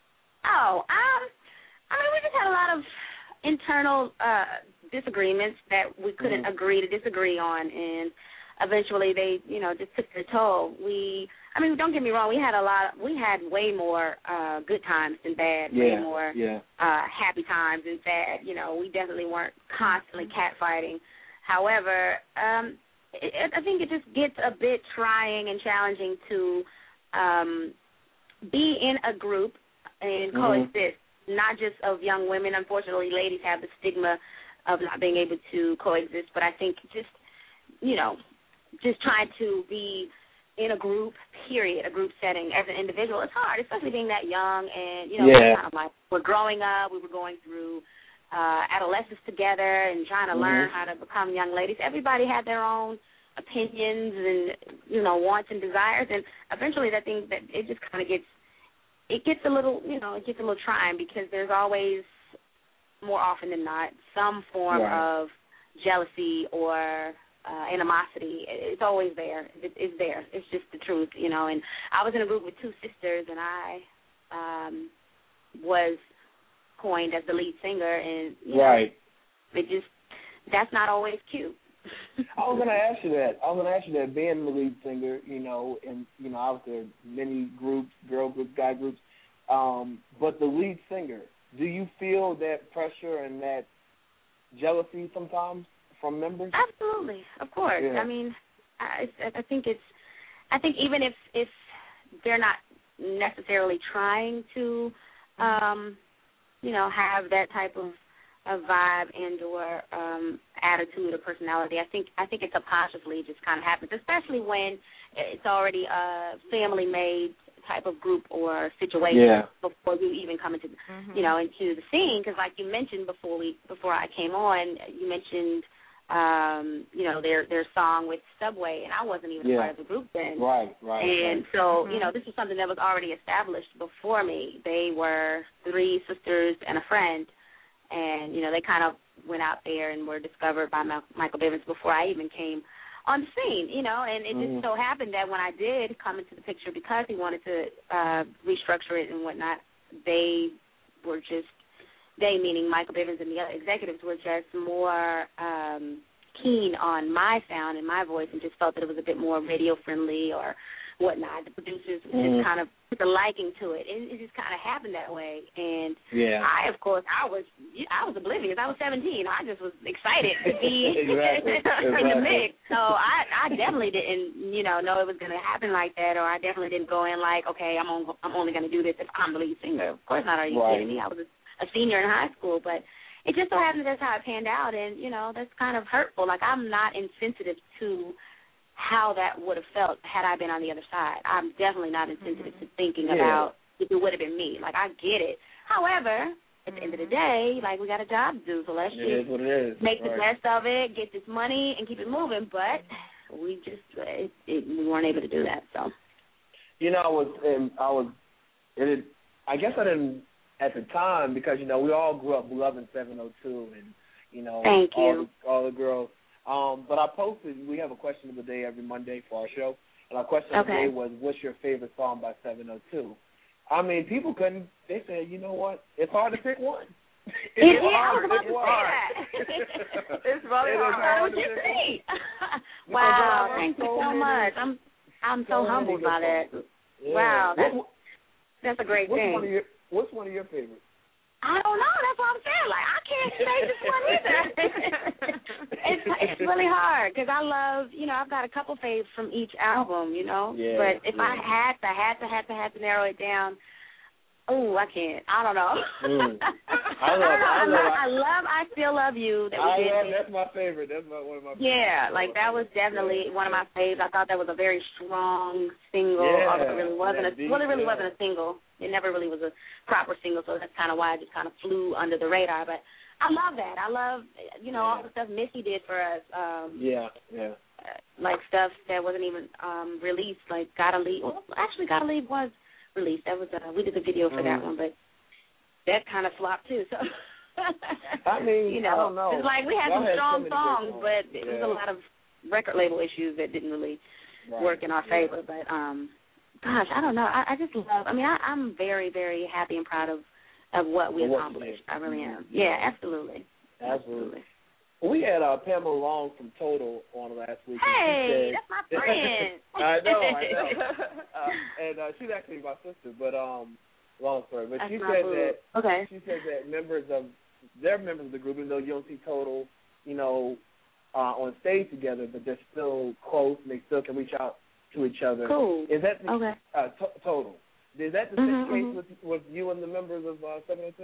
Oh, um. I mean, we just had a lot of internal uh, disagreements that we couldn't mm-hmm. agree to disagree on, and eventually they, you know, just took their toll. We, I mean, don't get me wrong, we had a lot, we had way more uh, good times than bad, yeah, way more yeah. uh, happy times than sad. You know, we definitely weren't constantly catfighting. However, um, it, I think it just gets a bit trying and challenging to um, be in a group and coexist. Mm-hmm. Not just of young women. Unfortunately, ladies have the stigma of not being able to coexist. But I think just, you know, just trying to be in a group, period, a group setting as an individual, it's hard, especially being that young. And, you know, yeah. we're, kind of like, we're growing up. We were going through uh, adolescence together and trying to mm-hmm. learn how to become young ladies. Everybody had their own opinions and, you know, wants and desires. And eventually that thing, that it just kind of gets, it gets a little, you know, it gets a little trying because there's always, more often than not, some form right. of jealousy or uh, animosity. It's always there. It's there. It's just the truth, you know. And I was in a group with two sisters, and I um, was coined as the lead singer, and you right. know, it just, that's not always cute. I was gonna ask you that. I was gonna ask you that. Being the lead singer, you know, and you know, I was there many groups, girl groups, guy groups, um, but the lead singer. Do you feel that pressure and that jealousy sometimes from members? Absolutely, of course. Yeah. I mean, I, I think it's. I think even if if they're not necessarily trying to, um, you know, have that type of a vibe and or um, attitude or personality. I think I think it subconsciously just kind of happens, especially when it's already a family-made type of group or situation yeah. before you even come into mm-hmm. you know into the scene. Because like you mentioned before we before I came on, you mentioned um, you know their their song with Subway, and I wasn't even yeah. a part of the group then. Right, right. And right. so mm-hmm. you know this was something that was already established before me. They were three sisters and a friend. And, you know, they kind of went out there and were discovered by Ma- Michael Bivins before I even came on the scene, you know. And it mm-hmm. just so happened that when I did come into the picture, because he wanted to uh, restructure it and whatnot, they were just, they meaning Michael Bivins and the other executives, were just more um, keen on my sound and my voice and just felt that it was a bit more radio-friendly or whatnot. The producers mm-hmm. just kind of took a liking to it. It, it just kind of happened that way. And yeah. I, of course, I was I was oblivious. I was seventeen. I just was excited to be exactly. in the exactly. mix. So I, I definitely didn't, you know, know it was going to happen like that, or I definitely didn't go in like, okay, I'm on, I'm only going to do this if I'm the lead singer. Of course not. Are you right. kidding me? I was a, a senior in high school, but it just so happened that's how it panned out, and, you know, that's kind of hurtful. Like, I'm not insensitive to how that would have felt had I been on the other side. I'm definitely not insensitive mm-hmm. to thinking yeah. about if it would have been me. Like, I get it. However, at the end of the day, like, we got a job to do, so let's it just is what it is. make right. the best of it, get this money, and keep it moving. But we just, it, it, we weren't able to do that, so. You know, I was, and I was, it, I guess I didn't, at the time, because, you know, we all grew up loving seven oh two and, you know, Thank all, you. The, all the girls. Um, but I posted, we have a question of the day every Monday for our show, and our question of the Okay. day was, what's your favorite song by seven oh two? I mean, people couldn't, they said, you know what, it's hard to pick one. It's it, yeah, hard I was about to to pick say one. that. It's really it hard. hard What you to pick think? one. Wow, Because thank you so so many, much. I'm I'm so, so humbled by that. Yeah. Wow, that's, what, that's a great what's thing. One of your, what's one of your favorites? I don't know. That's what I'm saying. Like, I can't say this one either. it's it's really hard because I love, you know, I've got a couple faves from each album, you know. Yeah, but if yeah. I had to, had to, had to, had to narrow it down, oh, I can't. I don't know. Mm. I love, I, I, love, love, I love, I Still Love You. That we I did love, this. that's my favorite. That's my, one of my favorites. Yeah, like that was definitely yeah. one of my faves. I thought that was a very strong single. Yeah, although it really wasn't a deep, well, it really yeah. wasn't a single. It never really was a proper single, so that's kind of why it just kind of flew under the radar. But I love that. I love, you know, yeah. all the stuff Missy did for us. Um, yeah, yeah. Like stuff that wasn't even um, released, like Gotta Leave. Well, actually, Gotta Leave was released. That was uh, we did the video for mm-hmm. that one, but that kind of flopped too. So. I mean, you know, I don't know. It's like we had Y'all some had strong so songs, songs, but it yeah. was a lot of record label issues that didn't really right. work in our favor. But um, gosh, I don't know. I, I just love. I mean, I, I'm very, very happy and proud of of what we what accomplished. I really am. Yeah, absolutely. Absolutely. We had uh, Pamela Long from Total on last week. Hey, said, that's my friend. I know, I know. uh, and uh, she's actually my sister, but um, long story. But that's she my said boo. that okay. she said that members of they're members of the group, even though you don't see Total, you know, uh, on stage together, but they're still close and they still can reach out to each other. Cool. Is that the, okay? Uh, to- total. Is that the mm-hmm, same case mm-hmm. with with you and the members of uh, seven oh two?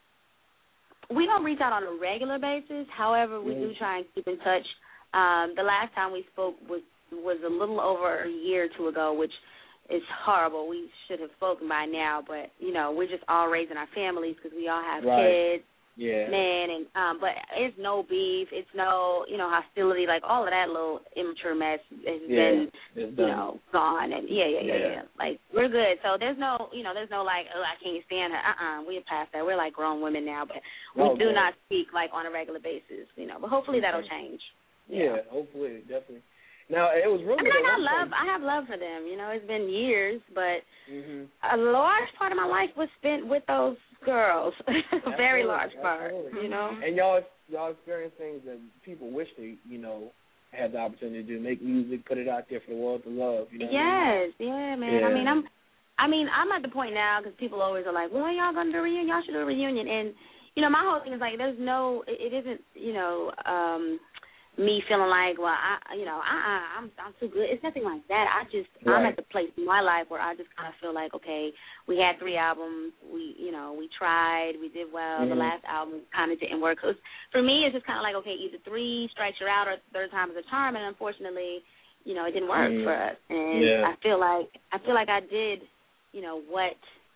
We don't reach out on a regular basis. However, we mm-hmm. do try and keep in touch. Um, the last time we spoke was was a little over a year or two ago, which is horrible. We should have spoken by now, but you know, we're just all raising our families because we all have right. kids. Yeah. Man, and um, but it's no beef. It's no, you know, hostility. Like all of that little immature mess has yeah. been, it's you know, gone. And yeah, yeah, yeah, yeah, yeah. Like we're good. So there's no, you know, there's no like, oh, I can't stand her. Uh, uh-uh, uh, we're past that. We're like grown women now, but we oh, do man. not speak like on a regular basis. You know, but hopefully that'll change. Yeah, yeah hopefully, definitely. Now it was rumored. I mean, I got love. point. I have love for them. You know, it's been years, but mm-hmm. a large part of my life was spent with those girls. A very large part. Absolutely. You know. And y'all, y'all experience things that people wish they, you know, had the opportunity to do. Make music, put it out there for the world to love. You know. Yes. I mean? Yeah, man. Yeah. I mean, I'm. I mean, I'm at the point now because people always are like, "Well, when y'all gonna do a reunion? Y'all should do a reunion." And you know, my whole thing is like, there's no. It, it isn't. You know. um me feeling like, well, I, you know, I, I'm, I'm too good. It's nothing like that. I just, right. I'm at the place in my life where I just kind of feel like, okay, we had three albums. We, you know, we tried. We did well. Mm-hmm. The last album kind of didn't work. So for me, it's just kind of like, okay, either three strikes you're out, or third time is a charm. And unfortunately, you know, it didn't work mm-hmm. for us. And yeah. I feel like, I feel like I did, you know, what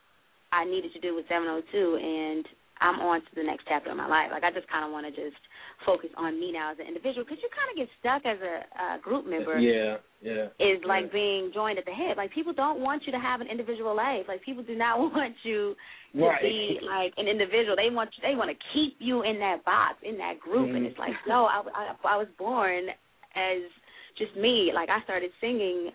I needed to do with seven oh two, and I'm on to the next chapter of my life. Like, I just kind of want to just focus on me now as an individual, because you kind of get stuck as a, a group member. Yeah, yeah. Is like yeah. being joined at the hip. Like, people don't want you to have an individual life. Like, people do not want you to right. be like an individual. They want you, they want to keep you in that box, in that group. Mm-hmm. And it's like, no, I, I, I was born as just me. Like, I started singing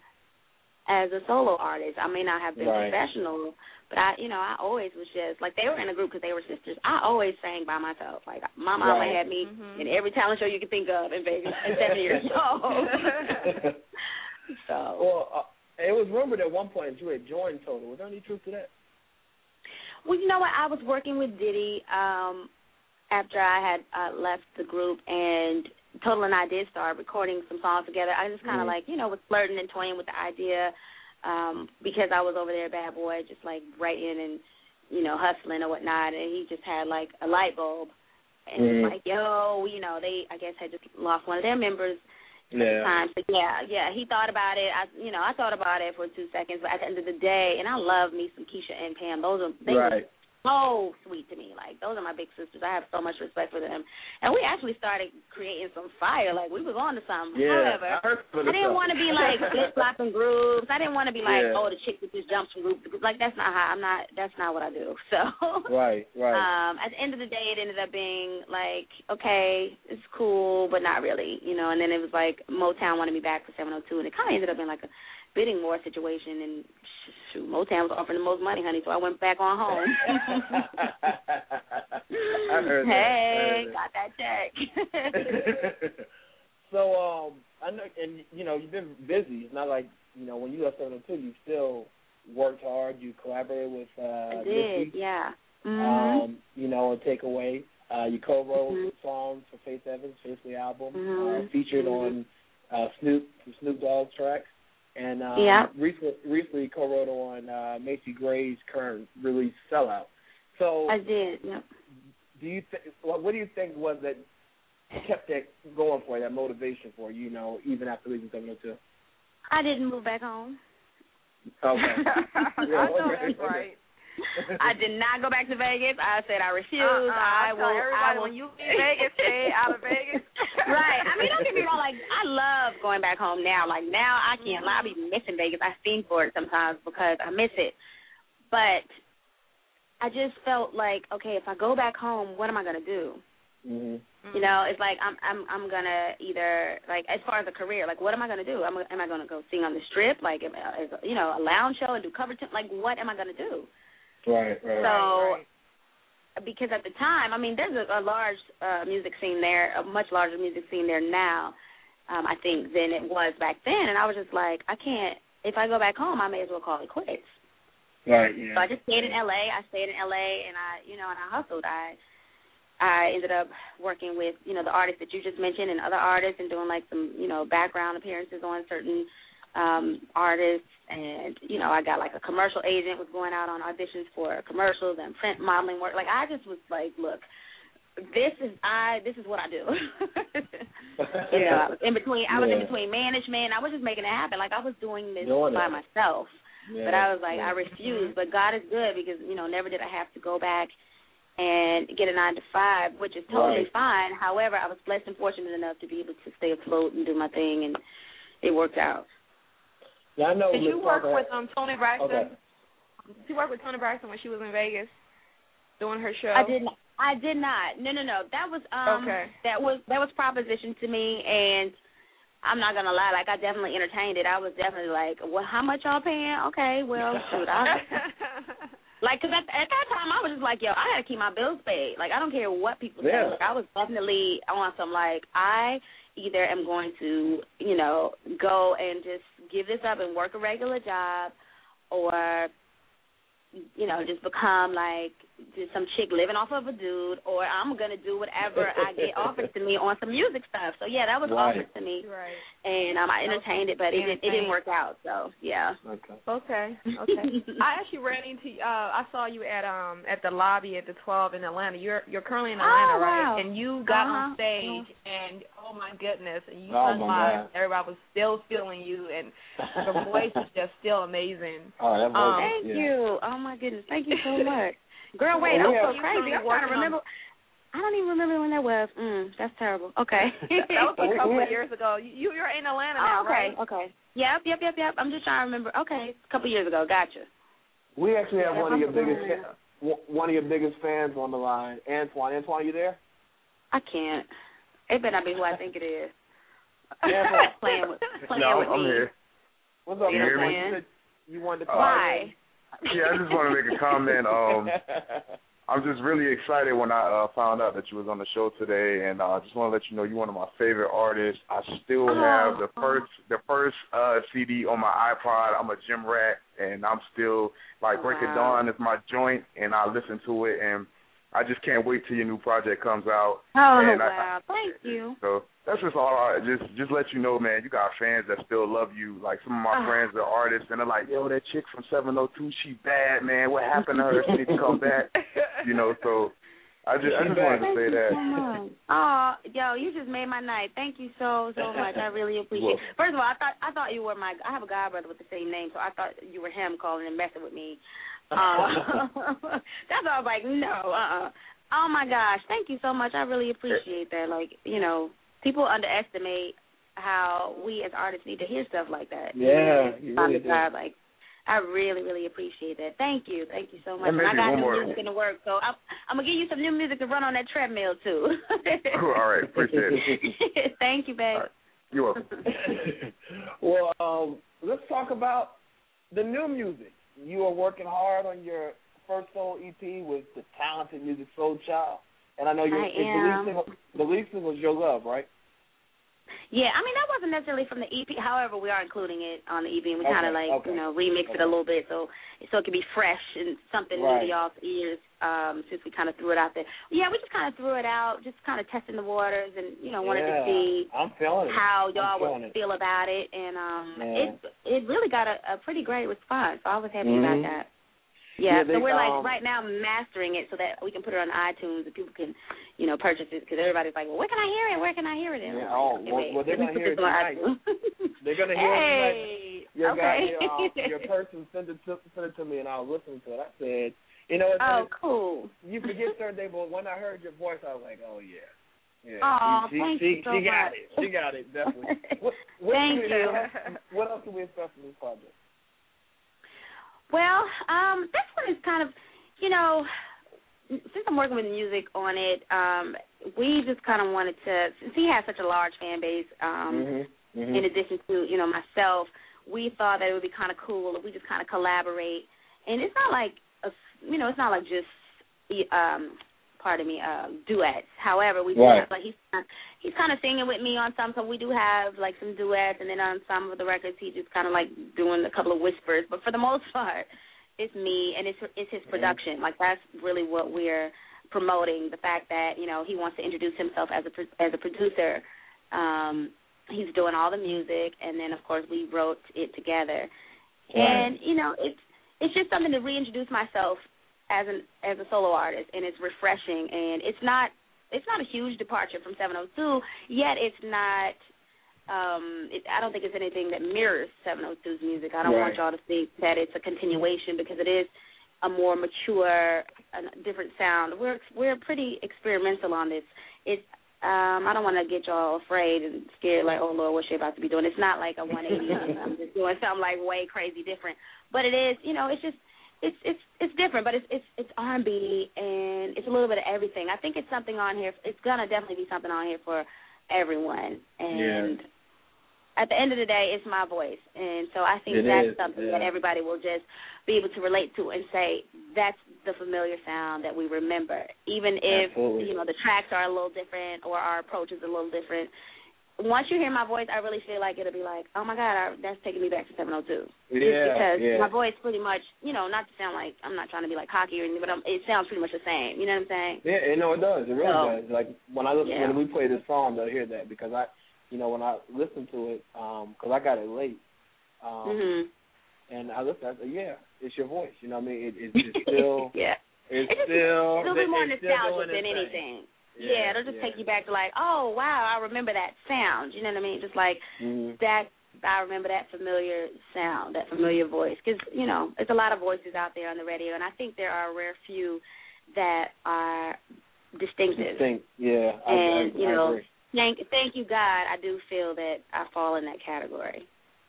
as a solo artist. I may not have been right. professional, but I, you know, I always was just like, they were in a group because they were sisters. I always sang by myself. Like, my mama right. had me mm-hmm. in every talent show you could think of in Vegas at seven years old. So, well, uh, it was rumored at one point that you had joined Total. Was there any truth to that? Well, you know what? I was working with Diddy um, after I had uh, left the group, and Total and I did start recording some songs together. I just kind of mm-hmm. like, you know, was flirting and toying with the idea um, because I was over there, Bad Boy, just like writing and, you know, hustling or whatnot, and he just had like a light bulb. And mm-hmm. it's like, yo, you know, they, I guess, had just lost one of their members. Yeah. Time. So yeah, yeah, he thought about it. I, you know, I thought about it for two seconds, but at the end of the day, and I love me some Keisha and Pam. Those are they right. were so sweet to me. Like those are my big sisters. I have so much respect for them. And we actually started creating some fire. Like we was on to something. Yeah, However, I, heard I didn't want to be like flip flopping groups. I didn't want to be like, yeah. oh, the chick that just jumps from group to group. Like that's not how I'm not. That's not what I do. So right, right. Um, at the end of the day, it ended up being like, okay, it's cool, but not really, you know. And then it was like Motown wanted me back for seven oh two, and it kind of ended up being like a bidding war situation, and shoot, Motown was offering the most money, honey, so I went back on home. I heard hey, that. got that check. So, um, I know, and you know, you've been busy. It's not like, you know, when you left seven oh two, you still worked hard. You collaborated with uh, I did, Missy, yeah. Mm-hmm. Um, you know, and Takeaway. Uh, you co-wrote mm-hmm. songs for Faith Evans' Faithfully album, mm-hmm. uh, featured mm-hmm. on uh, Snoop, some Snoop Dogg's tracks. And um, yeah. recently, recently co-wrote on uh, Macy Gray's current release, Sellout. So I did. Yep. Do you th- what, what do you think was that kept that going for you, that motivation for you, you know, even after leaving seven oh two? I didn't move back home. Okay. yeah, I know that's right. I did not go back to Vegas. I said I refuse. Uh-uh. I, I will. I will. When you leave Vegas, stay out of Vegas. Right. I mean, don't get me wrong. Like, I love going back home now. Like, now I can't lie. I be missing Vegas. I fiend for it sometimes because I miss it. But I just felt like, okay, if I go back home, what am I gonna do? Mm-hmm. You know, it's like I'm I'm I'm gonna either, like, as far as a career, like, what am I gonna do? Am, am I gonna go sing on the Strip, like, am, is, you know, a lounge show and do cover t- like, what am I gonna do? Right, right. So, right. because at the time, I mean, there's a, a large uh, music scene there, a much larger music scene there now, um, I think, than it was back then. And I was just like, I can't. If I go back home, I may as well call it quits. Right. Yeah. So I just stayed in L A. I stayed in L A, and I, you know, and I hustled. I. I ended up working with, you know, the artists that you just mentioned and other artists and doing, like, some, you know, background appearances on certain um, artists. And, you know, I got, like, a commercial agent, was going out on auditions for commercials and print modeling work. Like, I just was like, look, this is I. This is what I do. You know, I was in between. I was yeah. in between management. I was just making it happen. Like, I was doing this doing by it. myself. Yeah. But I was like, yeah. I refused. But God is good because, you know, never did I have to go back and get a nine to five, which is totally right. fine. However, I was blessed and fortunate enough to be able to stay afloat and do my thing, and it worked out. Now, I know Did you work Parker, with um Toni Braxton? Okay. Did you work with Toni Braxton when she was in Vegas doing her show? I did not. I did not. No, no, no. That was um okay. that was that was propositioned to me, and I'm not gonna lie. Like, I definitely entertained it. I was definitely like, well, how much y'all paying? Okay, well, shoot, I. Like, because at, at that time, I was just like, yo, I got to keep my bills paid. Like, I don't care what people yeah. say. Like, I was definitely on some, like, I either am going to, you know, go and just give this up and work a regular job, or, you know, just become, like, just some chick living off of a dude, or I'm going to do whatever I get offered to me on some music stuff. So, yeah, that was right. offered to me. Right. And um, I entertained it, but it, it didn't work out. So, yeah. Okay. Okay. Okay. I actually ran into, uh, I saw you at um at the lobby at the twelve in Atlanta. You're you're currently in Atlanta, oh, wow. right? And you got uh-huh. on stage, and oh my goodness, and you oh sung live. Everybody was still feeling you, and the voice is just still amazing. Oh, that voice. Um, thank yeah. you. Oh, my goodness. Thank you so much. Girl, wait, well, I'm yeah. so crazy. I'm trying to remember. I don't even remember when that was. Mm, that's terrible. Okay. That was a couple of years ago. You, you're in Atlanta now, oh, okay, right? okay. Yep, yep, yep, yep. I'm just trying to remember. Okay, a couple years ago. Gotcha. We actually have yeah, one of your biggest fa- one of your biggest fans on the line, Antoine. Antoine, you there? I can't. It better not be who I think it is. Yeah, playing with, playing no, with I'm me. here. What's up, you know man? You wanted to call Why? Yeah, I just want to make a comment. Um, I'm just really excited when I uh, found out that you was on the show today, and I uh, just want to let you know you're one of my favorite artists. I still have the first the first uh, C D on my iPod. I'm a gym rat, and I'm still like Break of Dawn is my joint, and I listen to it, and I just can't wait till your new project comes out. Oh and wow! I, Thank you. So that's just all. I just just let you know, man. You got fans that still love you. Like some of my oh. friends are artists, and they're like, "Yo, that chick from seven oh two, she bad, man. What happened to her? She need to come back." You know, so I just I just wanted to say that. Oh, yo, you just made my night. Thank you so so much. I really appreciate it. First of all, I thought I thought you were my. I have a god brother with the same name, so I thought you were him calling and messing with me. Uh, that's why I was like, no, uh-uh. Oh, my gosh. Thank you so much. I really appreciate that. Like, you know, people underestimate how we as artists need to hear stuff like that. Yeah, you know, you really do. Like, I really, really appreciate that. Thank you. Thank you so much. And I got new more. music in the work, so I'm, I'm going to give you some new music to run on that treadmill, too. All right. Appreciate it. Thank you, babe. Right. You're welcome. Well, um, let's talk about the new music. You are working hard on your first soul E P with the talented music Soul Child, and I know your I the lead single, the lead single is Your Love, right? Yeah, I mean that wasn't necessarily from the E P. However, we are including it on the E P, and we okay, kind of like okay. you know remix okay. it a little bit so so it can be fresh and something right. new to y'all's ears. Um, since we kind of threw it out there, yeah, we just kind of threw it out, just kind of testing the waters, and you know wanted yeah, to see I'm feeling how it. y'all would it. feel about it, and um, yeah. it it really got a, a pretty great response. So I was happy mm-hmm. about that. Yeah, yeah they, so we're like um, right now mastering it so that we can put it on iTunes and people can, you know, purchase it because everybody's like, well, where can I hear it? Where can I hear it? Yeah, oh, okay, well, well, they're gonna hear it tonight. They're gonna hear hey, it tonight. Your okay. guy, your, uh, your person sent it to sent it to me, and I was listening to it. I said, you know, it's, oh, it's, cool. You forget certain things, but when I heard your voice, I was like, oh yeah. Yeah, oh, she, thank she, you so she got much. it. She got it, definitely. What, what thank you. you. What else can we expect from this project? Well, um, this one is kind of, you know, since I'm working with music on it, um, we just kind of wanted to, since he has such a large fan base, um, mm-hmm. Mm-hmm. in addition to, you know, myself, we thought that it would be kind of cool if we just kind of collaborate. And it's not like, a, you know, it's not like just, um, pardon me, uh, duets. However, we do right. have, like, he's, he's kind of singing with me on some, so we do have, like, some duets. And then on some of the records, he's just kind of, like, doing a couple of whispers. But for the most part, it's me, and it's it's his production. Like, that's really what we're promoting, the fact that, you know, he wants to introduce himself as a as a producer. Um, he's doing all the music, and then, of course, we wrote it together. Right. And, you know, it's it's just something to reintroduce myself as an as a solo artist, and it's refreshing. And it's not it's not a huge departure from seven oh two, yet it's not Um, it, I don't think it's anything that mirrors seven oh two's music. I don't right. want y'all to think that it's a continuation because it is a more mature, a different sound. We're we're pretty experimental on this. It's um, I don't want to get y'all afraid and scared like, oh Lord, what's she about to be doing? It's not like a one eighty. I'm just doing something like way crazy different. But it is, you know, it's just it's it's it's different. But it's it's it's R and B and it's a little bit of everything. I think it's something on here. It's gonna definitely be something on here for everyone. And yeah. at the end of the day, it's my voice. And so I think it that's is, something yeah. that everybody will just be able to relate to and say, that's the familiar sound that we remember. Even if, Absolutely. you know, the tracks are a little different or our approach is a little different. Once you hear my voice, I really feel like it'll be like, oh, my God, I, that's taking me back to seven oh two. Yeah, Just because yeah. my voice pretty much, you know, not to sound like, I'm not trying to be like cocky or anything, but I'm, it sounds pretty much the same. You know what I'm saying? Yeah, you know, it does. It really so, does. Like, when I listen, yeah. when we play this song, they'll hear that because I, you know, when I listen to it, because um, I got it late, um, mm-hmm. and I listen, I said, yeah, it's your voice. You know what I mean? It, it, it's still, yeah. it's, it's still, a little bit more it's nostalgic than anything. Yeah, yeah, it'll just yeah. take you back to like, oh, wow, I remember that sound. You know what I mean? Just like mm-hmm. that, I remember that familiar sound, that familiar voice. Because, you know, there's a lot of voices out there on the radio, and I think there are a rare few that are distinctive. Distinct, yeah. And, I, I, you I know, agree. thank, thank you, God, I do feel that I fall in that category.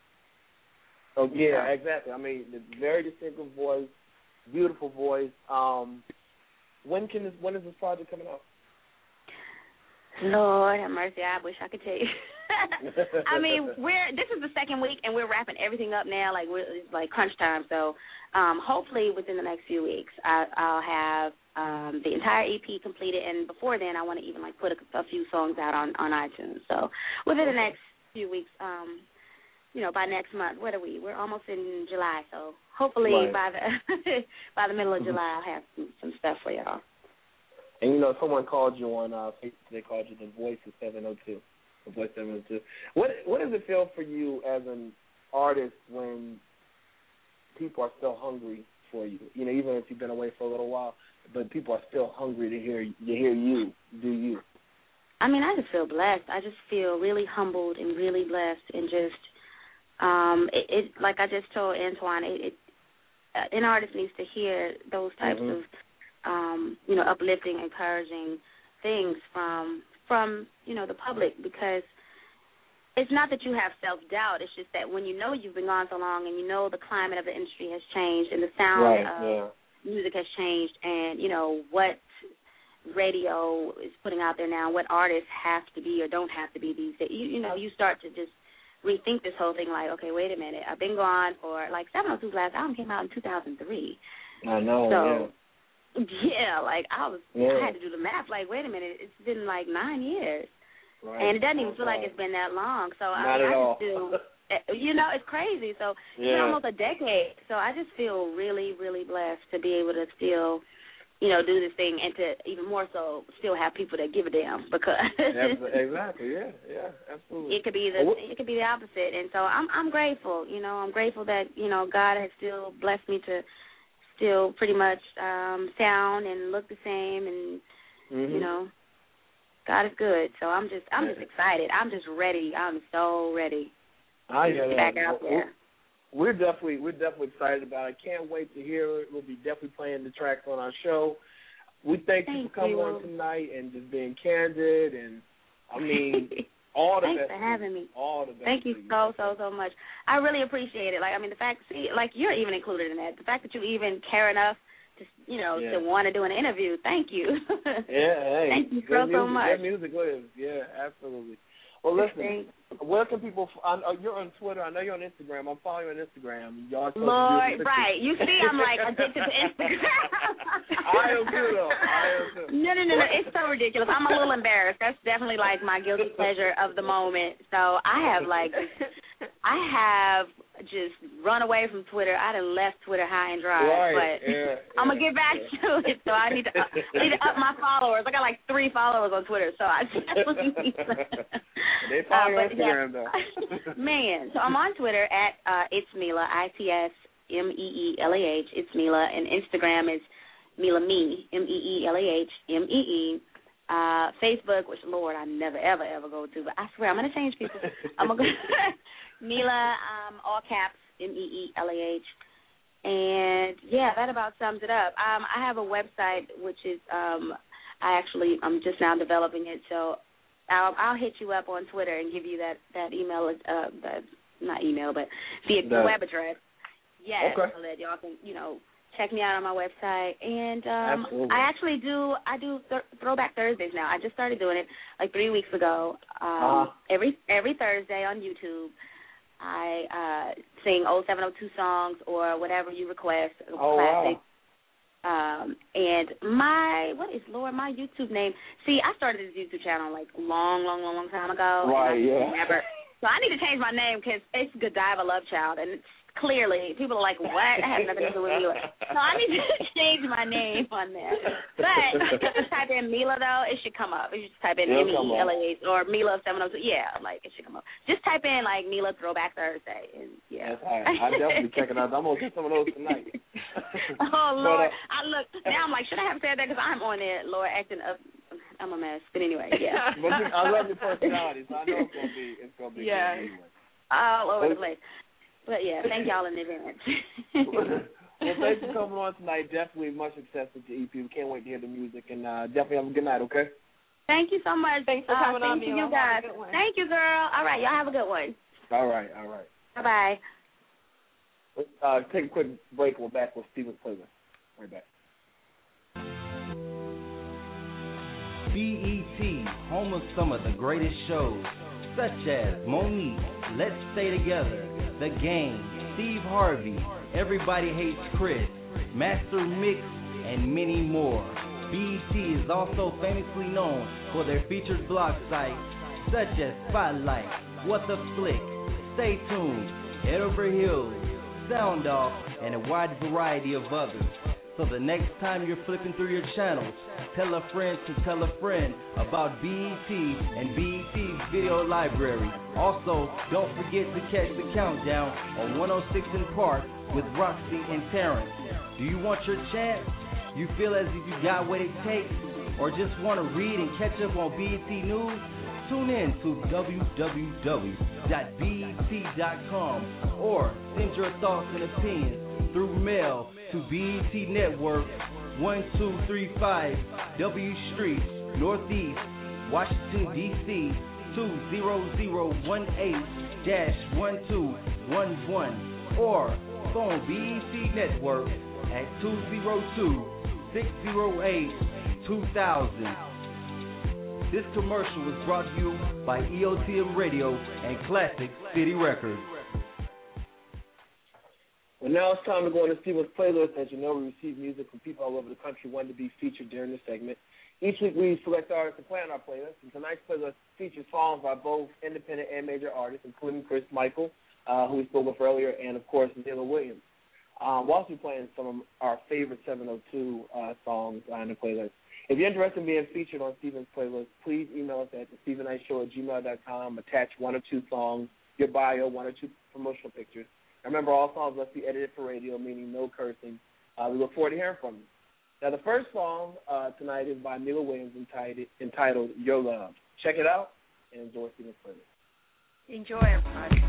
Oh, yeah, exactly. I mean, the very distinctive voice, beautiful voice. Um, when can this, when is this project coming out? Lord have mercy, I wish I could tell you. I mean, we're this is the second week, and we're wrapping everything up now. Like we're it's like crunch time. So um, hopefully within the next few weeks, I, I'll have um, the entire E P completed. And before then, I want to even like put a, a few songs out on, on iTunes. So within the next few weeks, um, you know, by next month, what are we? We're almost in July. So hopefully right. by the by the middle of July, I'll have some, some stuff for y'all. And, you know, someone called you on uh, Facebook. They called you the Voice of seven oh two. The Voice seven oh two. What What does it feel for you as an artist when people are still hungry for you? You know, even if you've been away for a little while, but people are still hungry to hear to hear you do you. I mean, I just feel blessed. I just feel really humbled and really blessed, and just um, it, it like I just told Antoine, it, it uh, an artist needs to hear those types mm-hmm. of Um, you know, uplifting, encouraging things from from you know the public, because it's not that you have self-doubt. It's just that when you know you've been gone so long and you know the climate of the industry has changed and the sound right, of yeah. music has changed, and you know what radio is putting out there now, what artists have to be or don't have to be these days. You, you know, you start to just rethink this whole thing. Like, okay, wait a minute, I've been gone for like seven oh two's last album came out in two thousand three. I know. So, yeah. Yeah, like I was, yeah. I had to do the math. Like, wait a minute, it's been like nine years, right. and it doesn't even feel right. like it's been that long. So Not I, at I all. just feel, you know, it's crazy. So yeah. it's almost a decade. So I just feel really, really blessed to be able to still, you know, do this thing, and to even more so still have people that give a damn, because exactly, yeah, yeah, absolutely. It could be the it could be the opposite, and so I'm I'm grateful. You know, I'm grateful that you know God has still blessed me to. Still pretty much um, sound and look the same, and mm-hmm. you know, God is good. So I'm just, I'm just excited. I'm just ready. I'm so ready. I hear to get that. back out there. We're definitely, we're definitely excited about it. I can't wait to hear it. We'll be definitely playing the tracks on our show. We thank, thank you for coming you. on tonight and just being candid. And I mean, all the Thanks best. for having me. All the best. Thank you so, so, so much. I really appreciate it. Like, I mean, the fact, see, like, you're even included in that. The fact that you even care enough to, you know, yeah. to want to do an interview. Thank you. Yeah, hey. Thank you so, music, so much. That music lives. Yeah, absolutely. Well, listen, where can people, I know you're on Twitter, I know you're on Instagram. I'm following you on Instagram. Y'all Lord, right. You see, I'm like addicted to Instagram. I am too, though. I am too. No, no, no, no. It's so ridiculous. I'm a little embarrassed. That's definitely like my guilty pleasure of the moment. So I have like, I have just run away from Twitter. I done left Twitter high and dry. Right. But yeah, I'm yeah, going to get back yeah. to it. So I need to, uh, I need to up my followers. I got like three followers on Twitter. So I definitely need to. They follow uh, Instagram, yeah. though. Man, so I'm on Twitter at uh, It's Mila, I T S M E E L A H, It's Mila, and Instagram is Mila Me, M E E L A H M E E. Uh, Facebook, which, Lord, I never, ever, ever go to, but I swear I'm going to change people. I'm going to go Mila, um, all caps, M E E L A H. And, yeah, that about sums it up. Um, I have a website, which is, um, I actually, I'm just now developing it, so I'll, I'll hit you up on Twitter and give you that, that email, uh, that, not email, but the, the web address. Yes, okay. so that y'all can, you know, check me out on my website. And um, Absolutely. I actually do, I do th- Throwback Thursdays now. I just started doing it like three weeks ago. Um, uh-huh. Every every Thursday on YouTube, I uh, sing old seven oh two songs or whatever you request, oh, classic. Wow. Um, and my, what is, Lord, my YouTube name? See, I started this YouTube channel like long, long, long, long time ago. Right, yeah. Never, so I need to change my name because it's Godiva Love Child, and it's clearly people are like, what? I have nothing to do with you. So I need to change my name on there. But just type in Mila, though, it should come up. You just type in M E E L A H or Mila seven oh two. Yeah, like, it should come up. Just type in, like, Mila Throwback Thursday. And, yeah. That's right. I'm definitely checking out. I'm going to get some of those tonight. Oh, Lord. But, uh, I look, now I'm like, should I have said that? Because I'm on there, Lord, acting up. I'm a mess. But anyway, yeah. But I love your personality, so I know it's going to be, it's going to be yeah. good anyway. All over the place. But, yeah, thank y'all in advance. Well, thanks for coming on tonight. Definitely much success with your E P. We can't wait to hear the music. And uh, definitely have a good night, okay? Thank you so much. Thanks for coming uh, on, Thank Mila. you, guys. Thank you, girl. All right, y'all have a good one. All right, all right. Bye-bye. Let's uh, take a quick break. We're back with Steven Cleveland. Right back. B E T, home of some of the greatest shows. such as Monique, Let's Stay Together, The Game, Steve Harvey, Everybody Hates Chris, Master Mix, and many more. B E T is also famously known for their featured blog sites such as Spotlight, What the Flick, Stay Tuned, Head Over Heels, Sound Off, and a wide variety of others. So the next time you're flipping through your channels, tell a friend to tell a friend about B E T and B E T's video library. Also, don't forget to catch the countdown on one oh six in Park with Roxy and Terrence. Do you want your chance? You feel as if you got what it takes? Or just want to read and catch up on B E T News? Tune in to w w w dot b e t dot com or send your thoughts and opinions through mail to B E T Network, one two three five W Street, Northeast, Washington, D C two zero zero one eight dash one two one one, or phone B E T Network at two zero two, six zero eight, two thousand. This commercial was brought to you by E O T M Radio and Classic City Records. Well, now it's time to go into Steven's playlist. As you know, we receive music from people all over the country wanting to be featured during this segment. Each week we select artists to play on our playlist, and tonight's playlist features songs by both independent and major artists, including Chris Michael, uh, who we spoke with earlier, and, of course, Nila Williams. Um, we'll also be playing some of our favorite seven oh two uh, songs on the playlist. If you're interested in being featured on Steven's playlist, please email us at the Steven Knight Show at gmail dot com. Attach one or two songs, your bio, one or two promotional pictures. And remember, all songs must be edited for radio, meaning no cursing. Uh, we look forward to hearing from you. Now, the first song uh, tonight is by Nila Williams entitled, entitled Your Love. Check it out and enjoy Steven's playlist. Enjoy, everybody.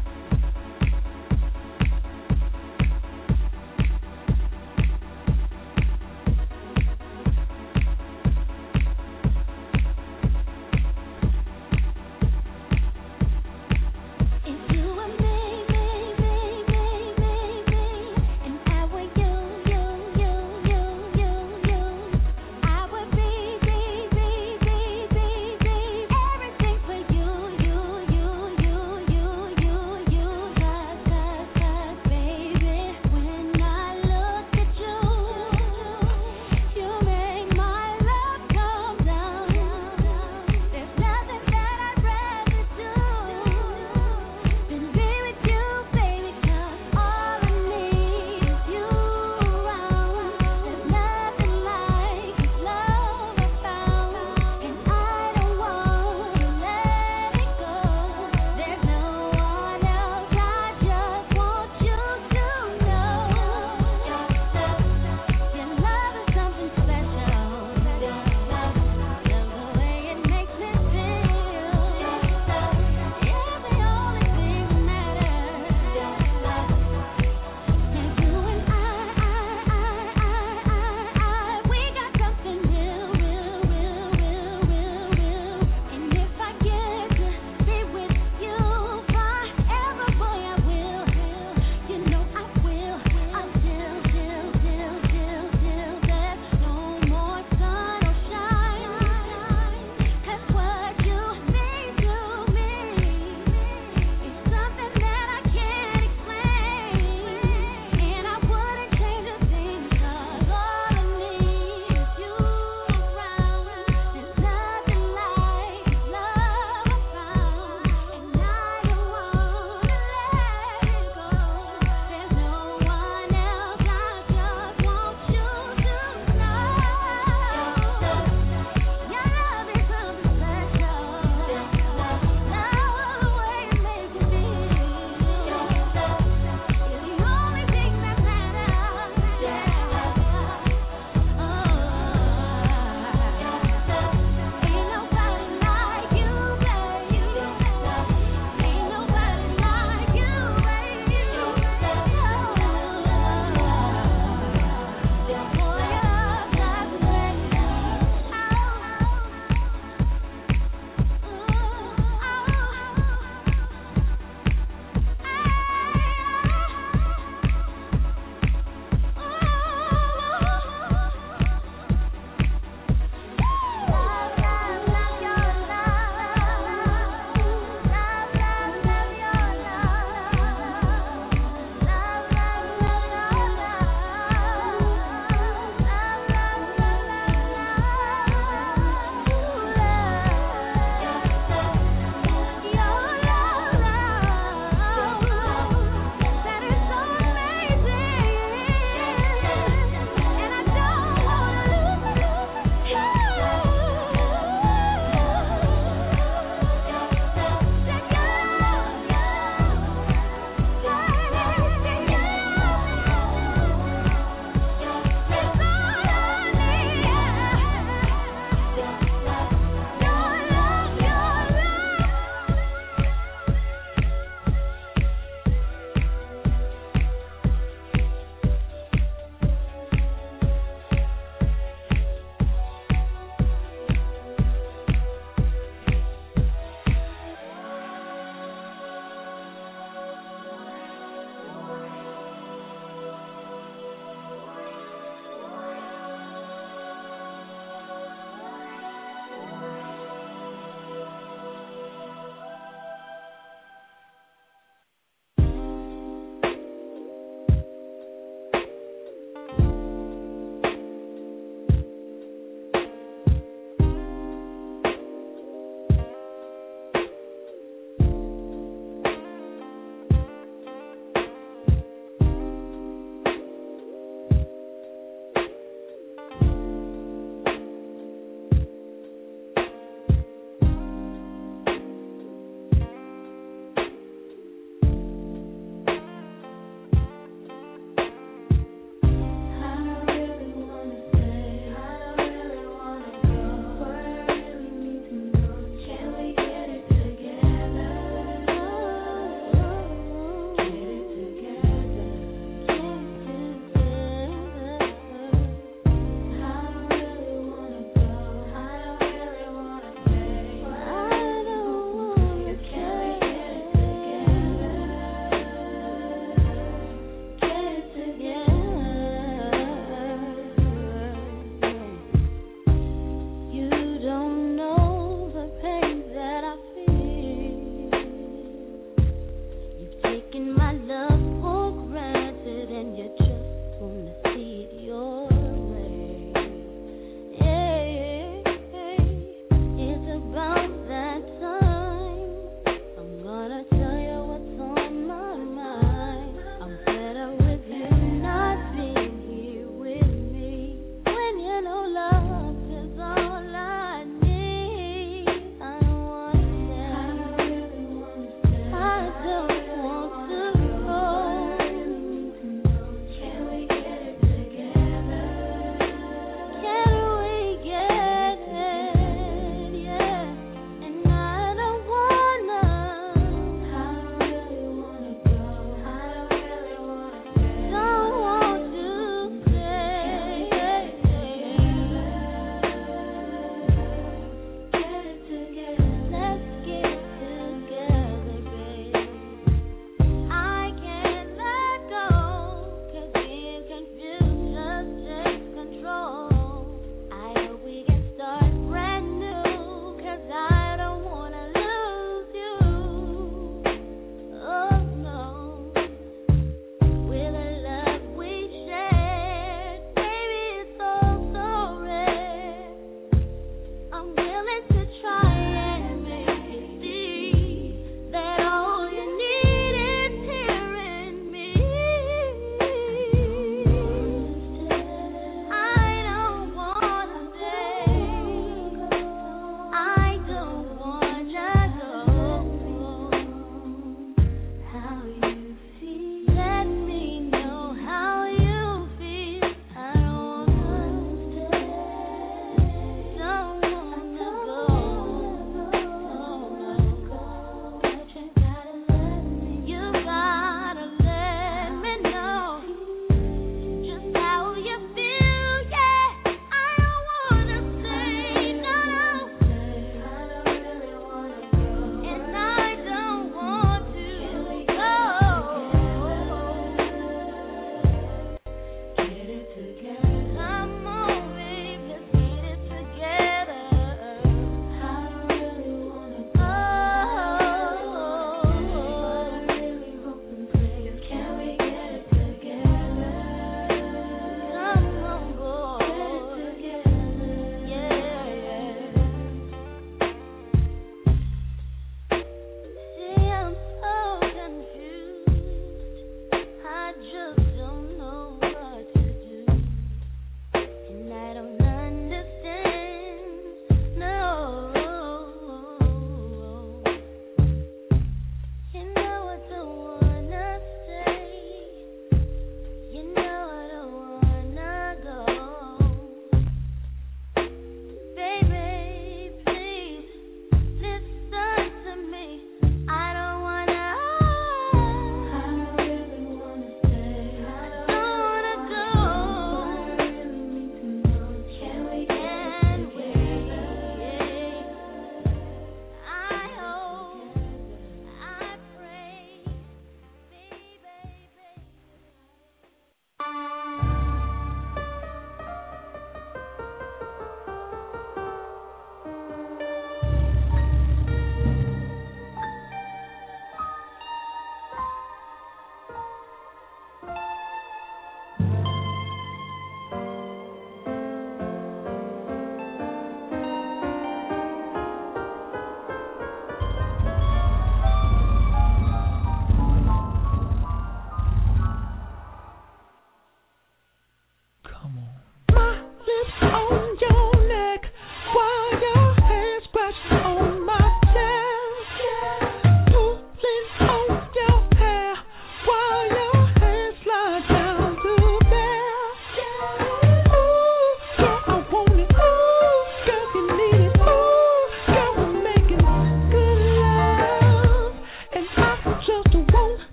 You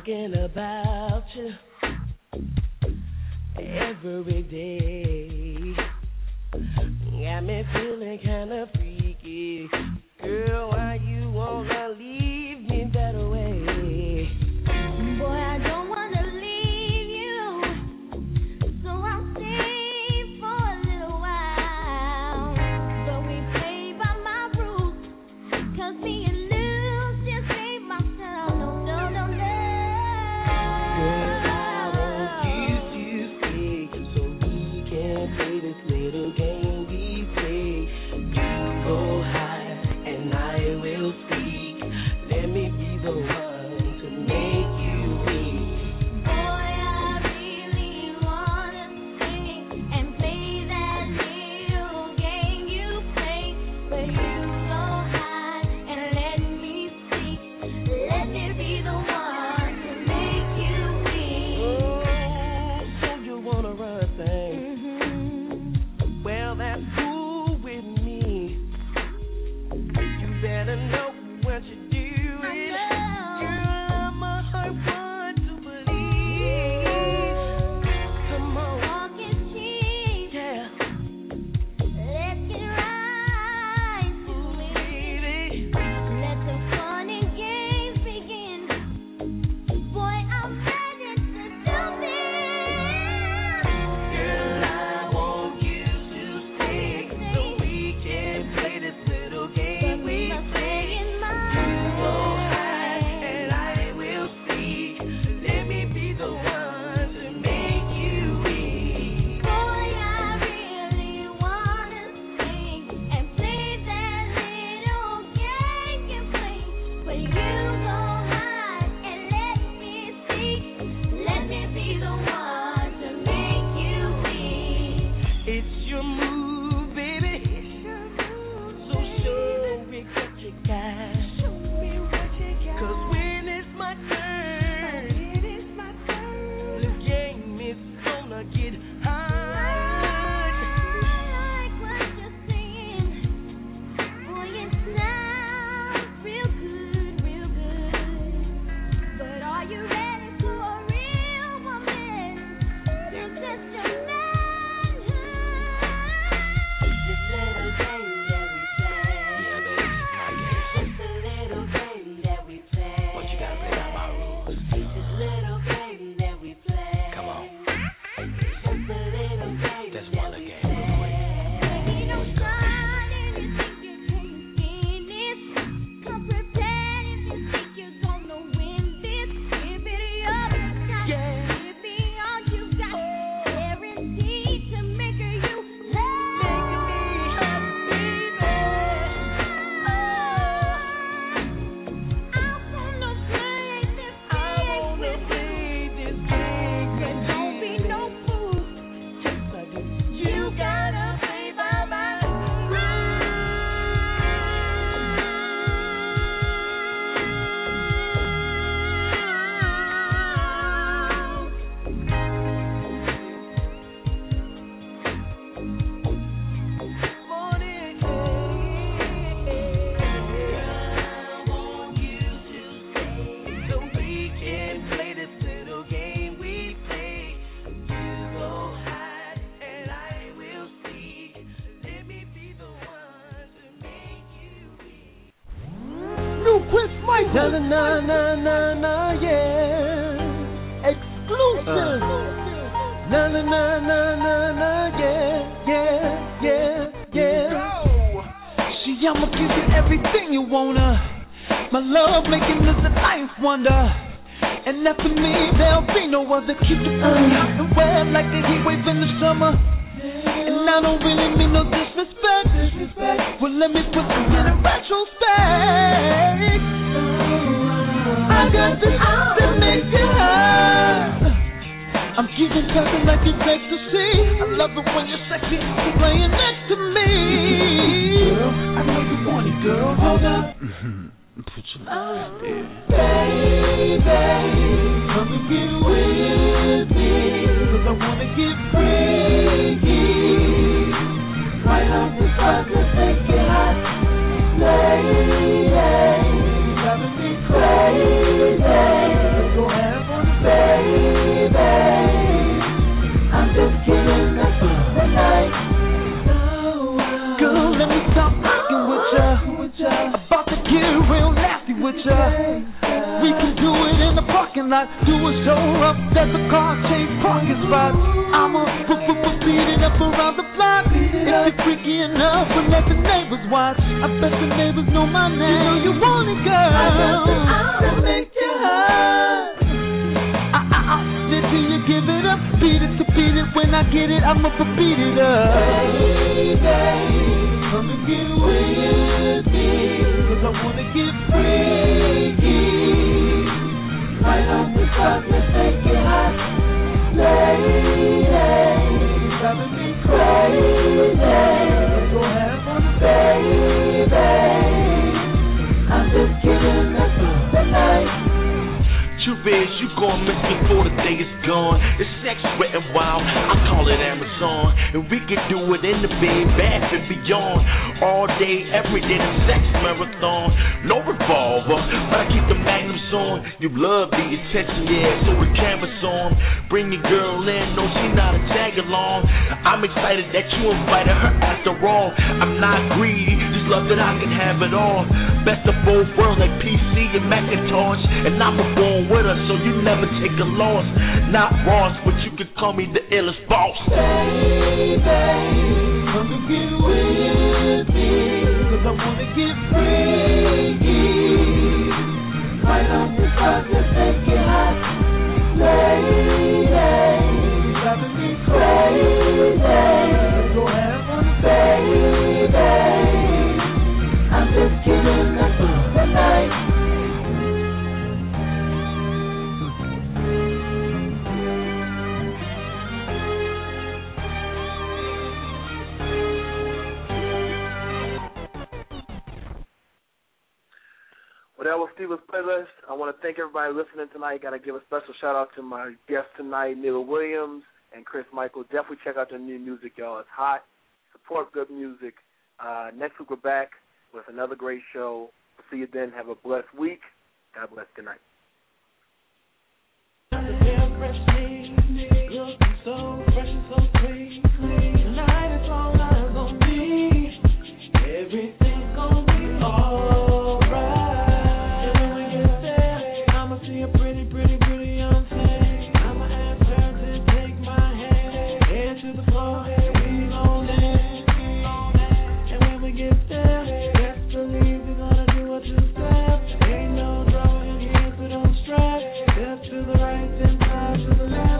thinking about you every day. Got me feeling kinda freaky. Girl, why you wanna leave me that way? Boy, I don't wanna leave you, so I'll stay for a little while. But we play by my rules, 'cause me and Lou just ain't my style. No, no, no, no. Girl, I want you to stay so we can play this little game we play. You go high and I will speak. Let me be the one to make you weak. Boy, I really wanna sing and play that little game you play. But you go high and let me speak. Let me be the one to make you weak. Oh, so you wanna run things? Mm-hmm. Well, that's cool with me. You better know what you're doing. I know. Girl, my heart wants to believe. Come on, Walk and cheat. yeah, Let's get right to it. baby. Let the fun and games begin. Boy, I'm ready to do this. Girl, I want you to stay so we can play this little game we play. You go high and I will speak. Let me be the one to make you weak. Boy, I really wanna sing and play that little game you play. But you go high and let me speak. Let me be the one to make you weak. It's your move, baby. So show me what you got. Cause when it's my turn, the game is gonna get hard. I like what you're saying. Boy, it sounds real good, real good. But are you ready for a real woman to test your manhood? This little game that we play. Yeah, baby. Just a little game that we play. What you gotta play by my rules? This little game that we play. Come on. Just a little game That's that one we game. play. Ain't no fun if you think you can finish. Come prepared if you think you're gonna win this. Give it your shot. Yeah. Give me all you got. Guaranteed to make you you gotta play by my rules. New Chris Michael. Na na na na na yeah. Exclusive. Na na na na na na yeah yeah yeah yeah. See, I'ma give you everything you wanna. My love making is a life wonder. And after me there'll be no other. Keep the earth out the web like the heat wave in the summer. And I don't really mean no disrespect. disrespect. Well, let me put this in a retrospect. I got this that makes you hurt. I'm keeping something like it's ecstasy. I love it when you're sexy, you're laying next to me. Girl, I know you want it, girl. Hold up. Put your mouth there. Baby, come and get with me. Cause I wanna get freaky. Right off the top, let's take it hot. Lady, driving me crazy. Let's go have picture. We can do it in the parking lot. Do a show up at the car change parking spot. I'ma beat it up around the block. If you're freaky enough, we'll let the neighbors watch. I bet the neighbors know my name. You know you want it, girl. I got the hour to make you hurt. I, I, I, till you give it up. Beat it to beat it. When I get it, I'ma beat it up. Baby, come and get with me, 'cause I wanna get freaky. Right off the top, let's make it hot. Lady, driving me crazy. Let's go have fun, baby. I'm just kidding, that's the night. Truth is, you gon' miss me before the day is gone. It's sex, wet and wild, I call it Amazon. And we can do it in the bed, bath and beyond. All day, every day, the sex marathon. No revolver, but I keep the magnums on. You love the attention, yeah, so the camera's on. Bring your girl in, no, she not a tag along. I'm excited that you invited her after all. I'm not greedy, just love that I can have it all. Best of both worlds like P C and Macintosh. And I'm a born with her, so you never take a loss. Not Ross, but you could call me the illest boss. Baby, come and get with me, 'cause I wanna get freaky. Right on the top, let's make it hot. Lady, driving me crazy. Let's go have fun, baby. I'm just kidding, that's the night. Well, that was Steven's playlist. I want to thank everybody listening tonight. Got to give a special shout out to my guests tonight, Neil Williams and Chris Michael. Definitely check out their new music, y'all. It's hot. Support good music. Uh, next week we're back with another great show. We'll see you then. Have a blessed week. God bless. Good night. So fresh and so clean, clean. Tonight it's all eyes on me. Everything's gonna be alright. And when we get there, I'ma see a pretty, pretty, pretty young thing. I'ma ask her to take my hand, head to the floor, we gon' dance. And when we get there, best believe we're gonna do a two-step. Ain't no drama in here, so don't stress. Step to the right, then five to the left.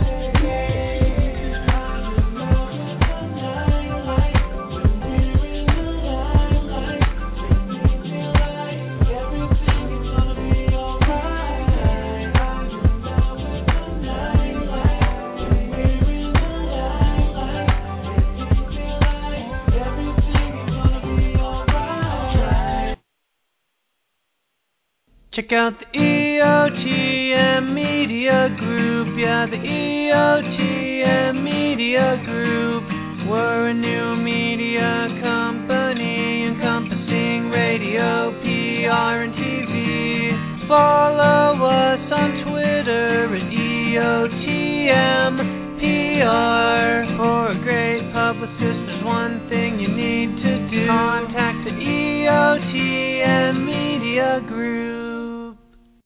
Check out the E O T M Media Group, yeah, the E O T M Media Group. We're a new media company encompassing radio, P R, and T V. Follow us on Twitter at E O T M P R. For a great publicist, there's one thing you need to do. Contact the E O T M Media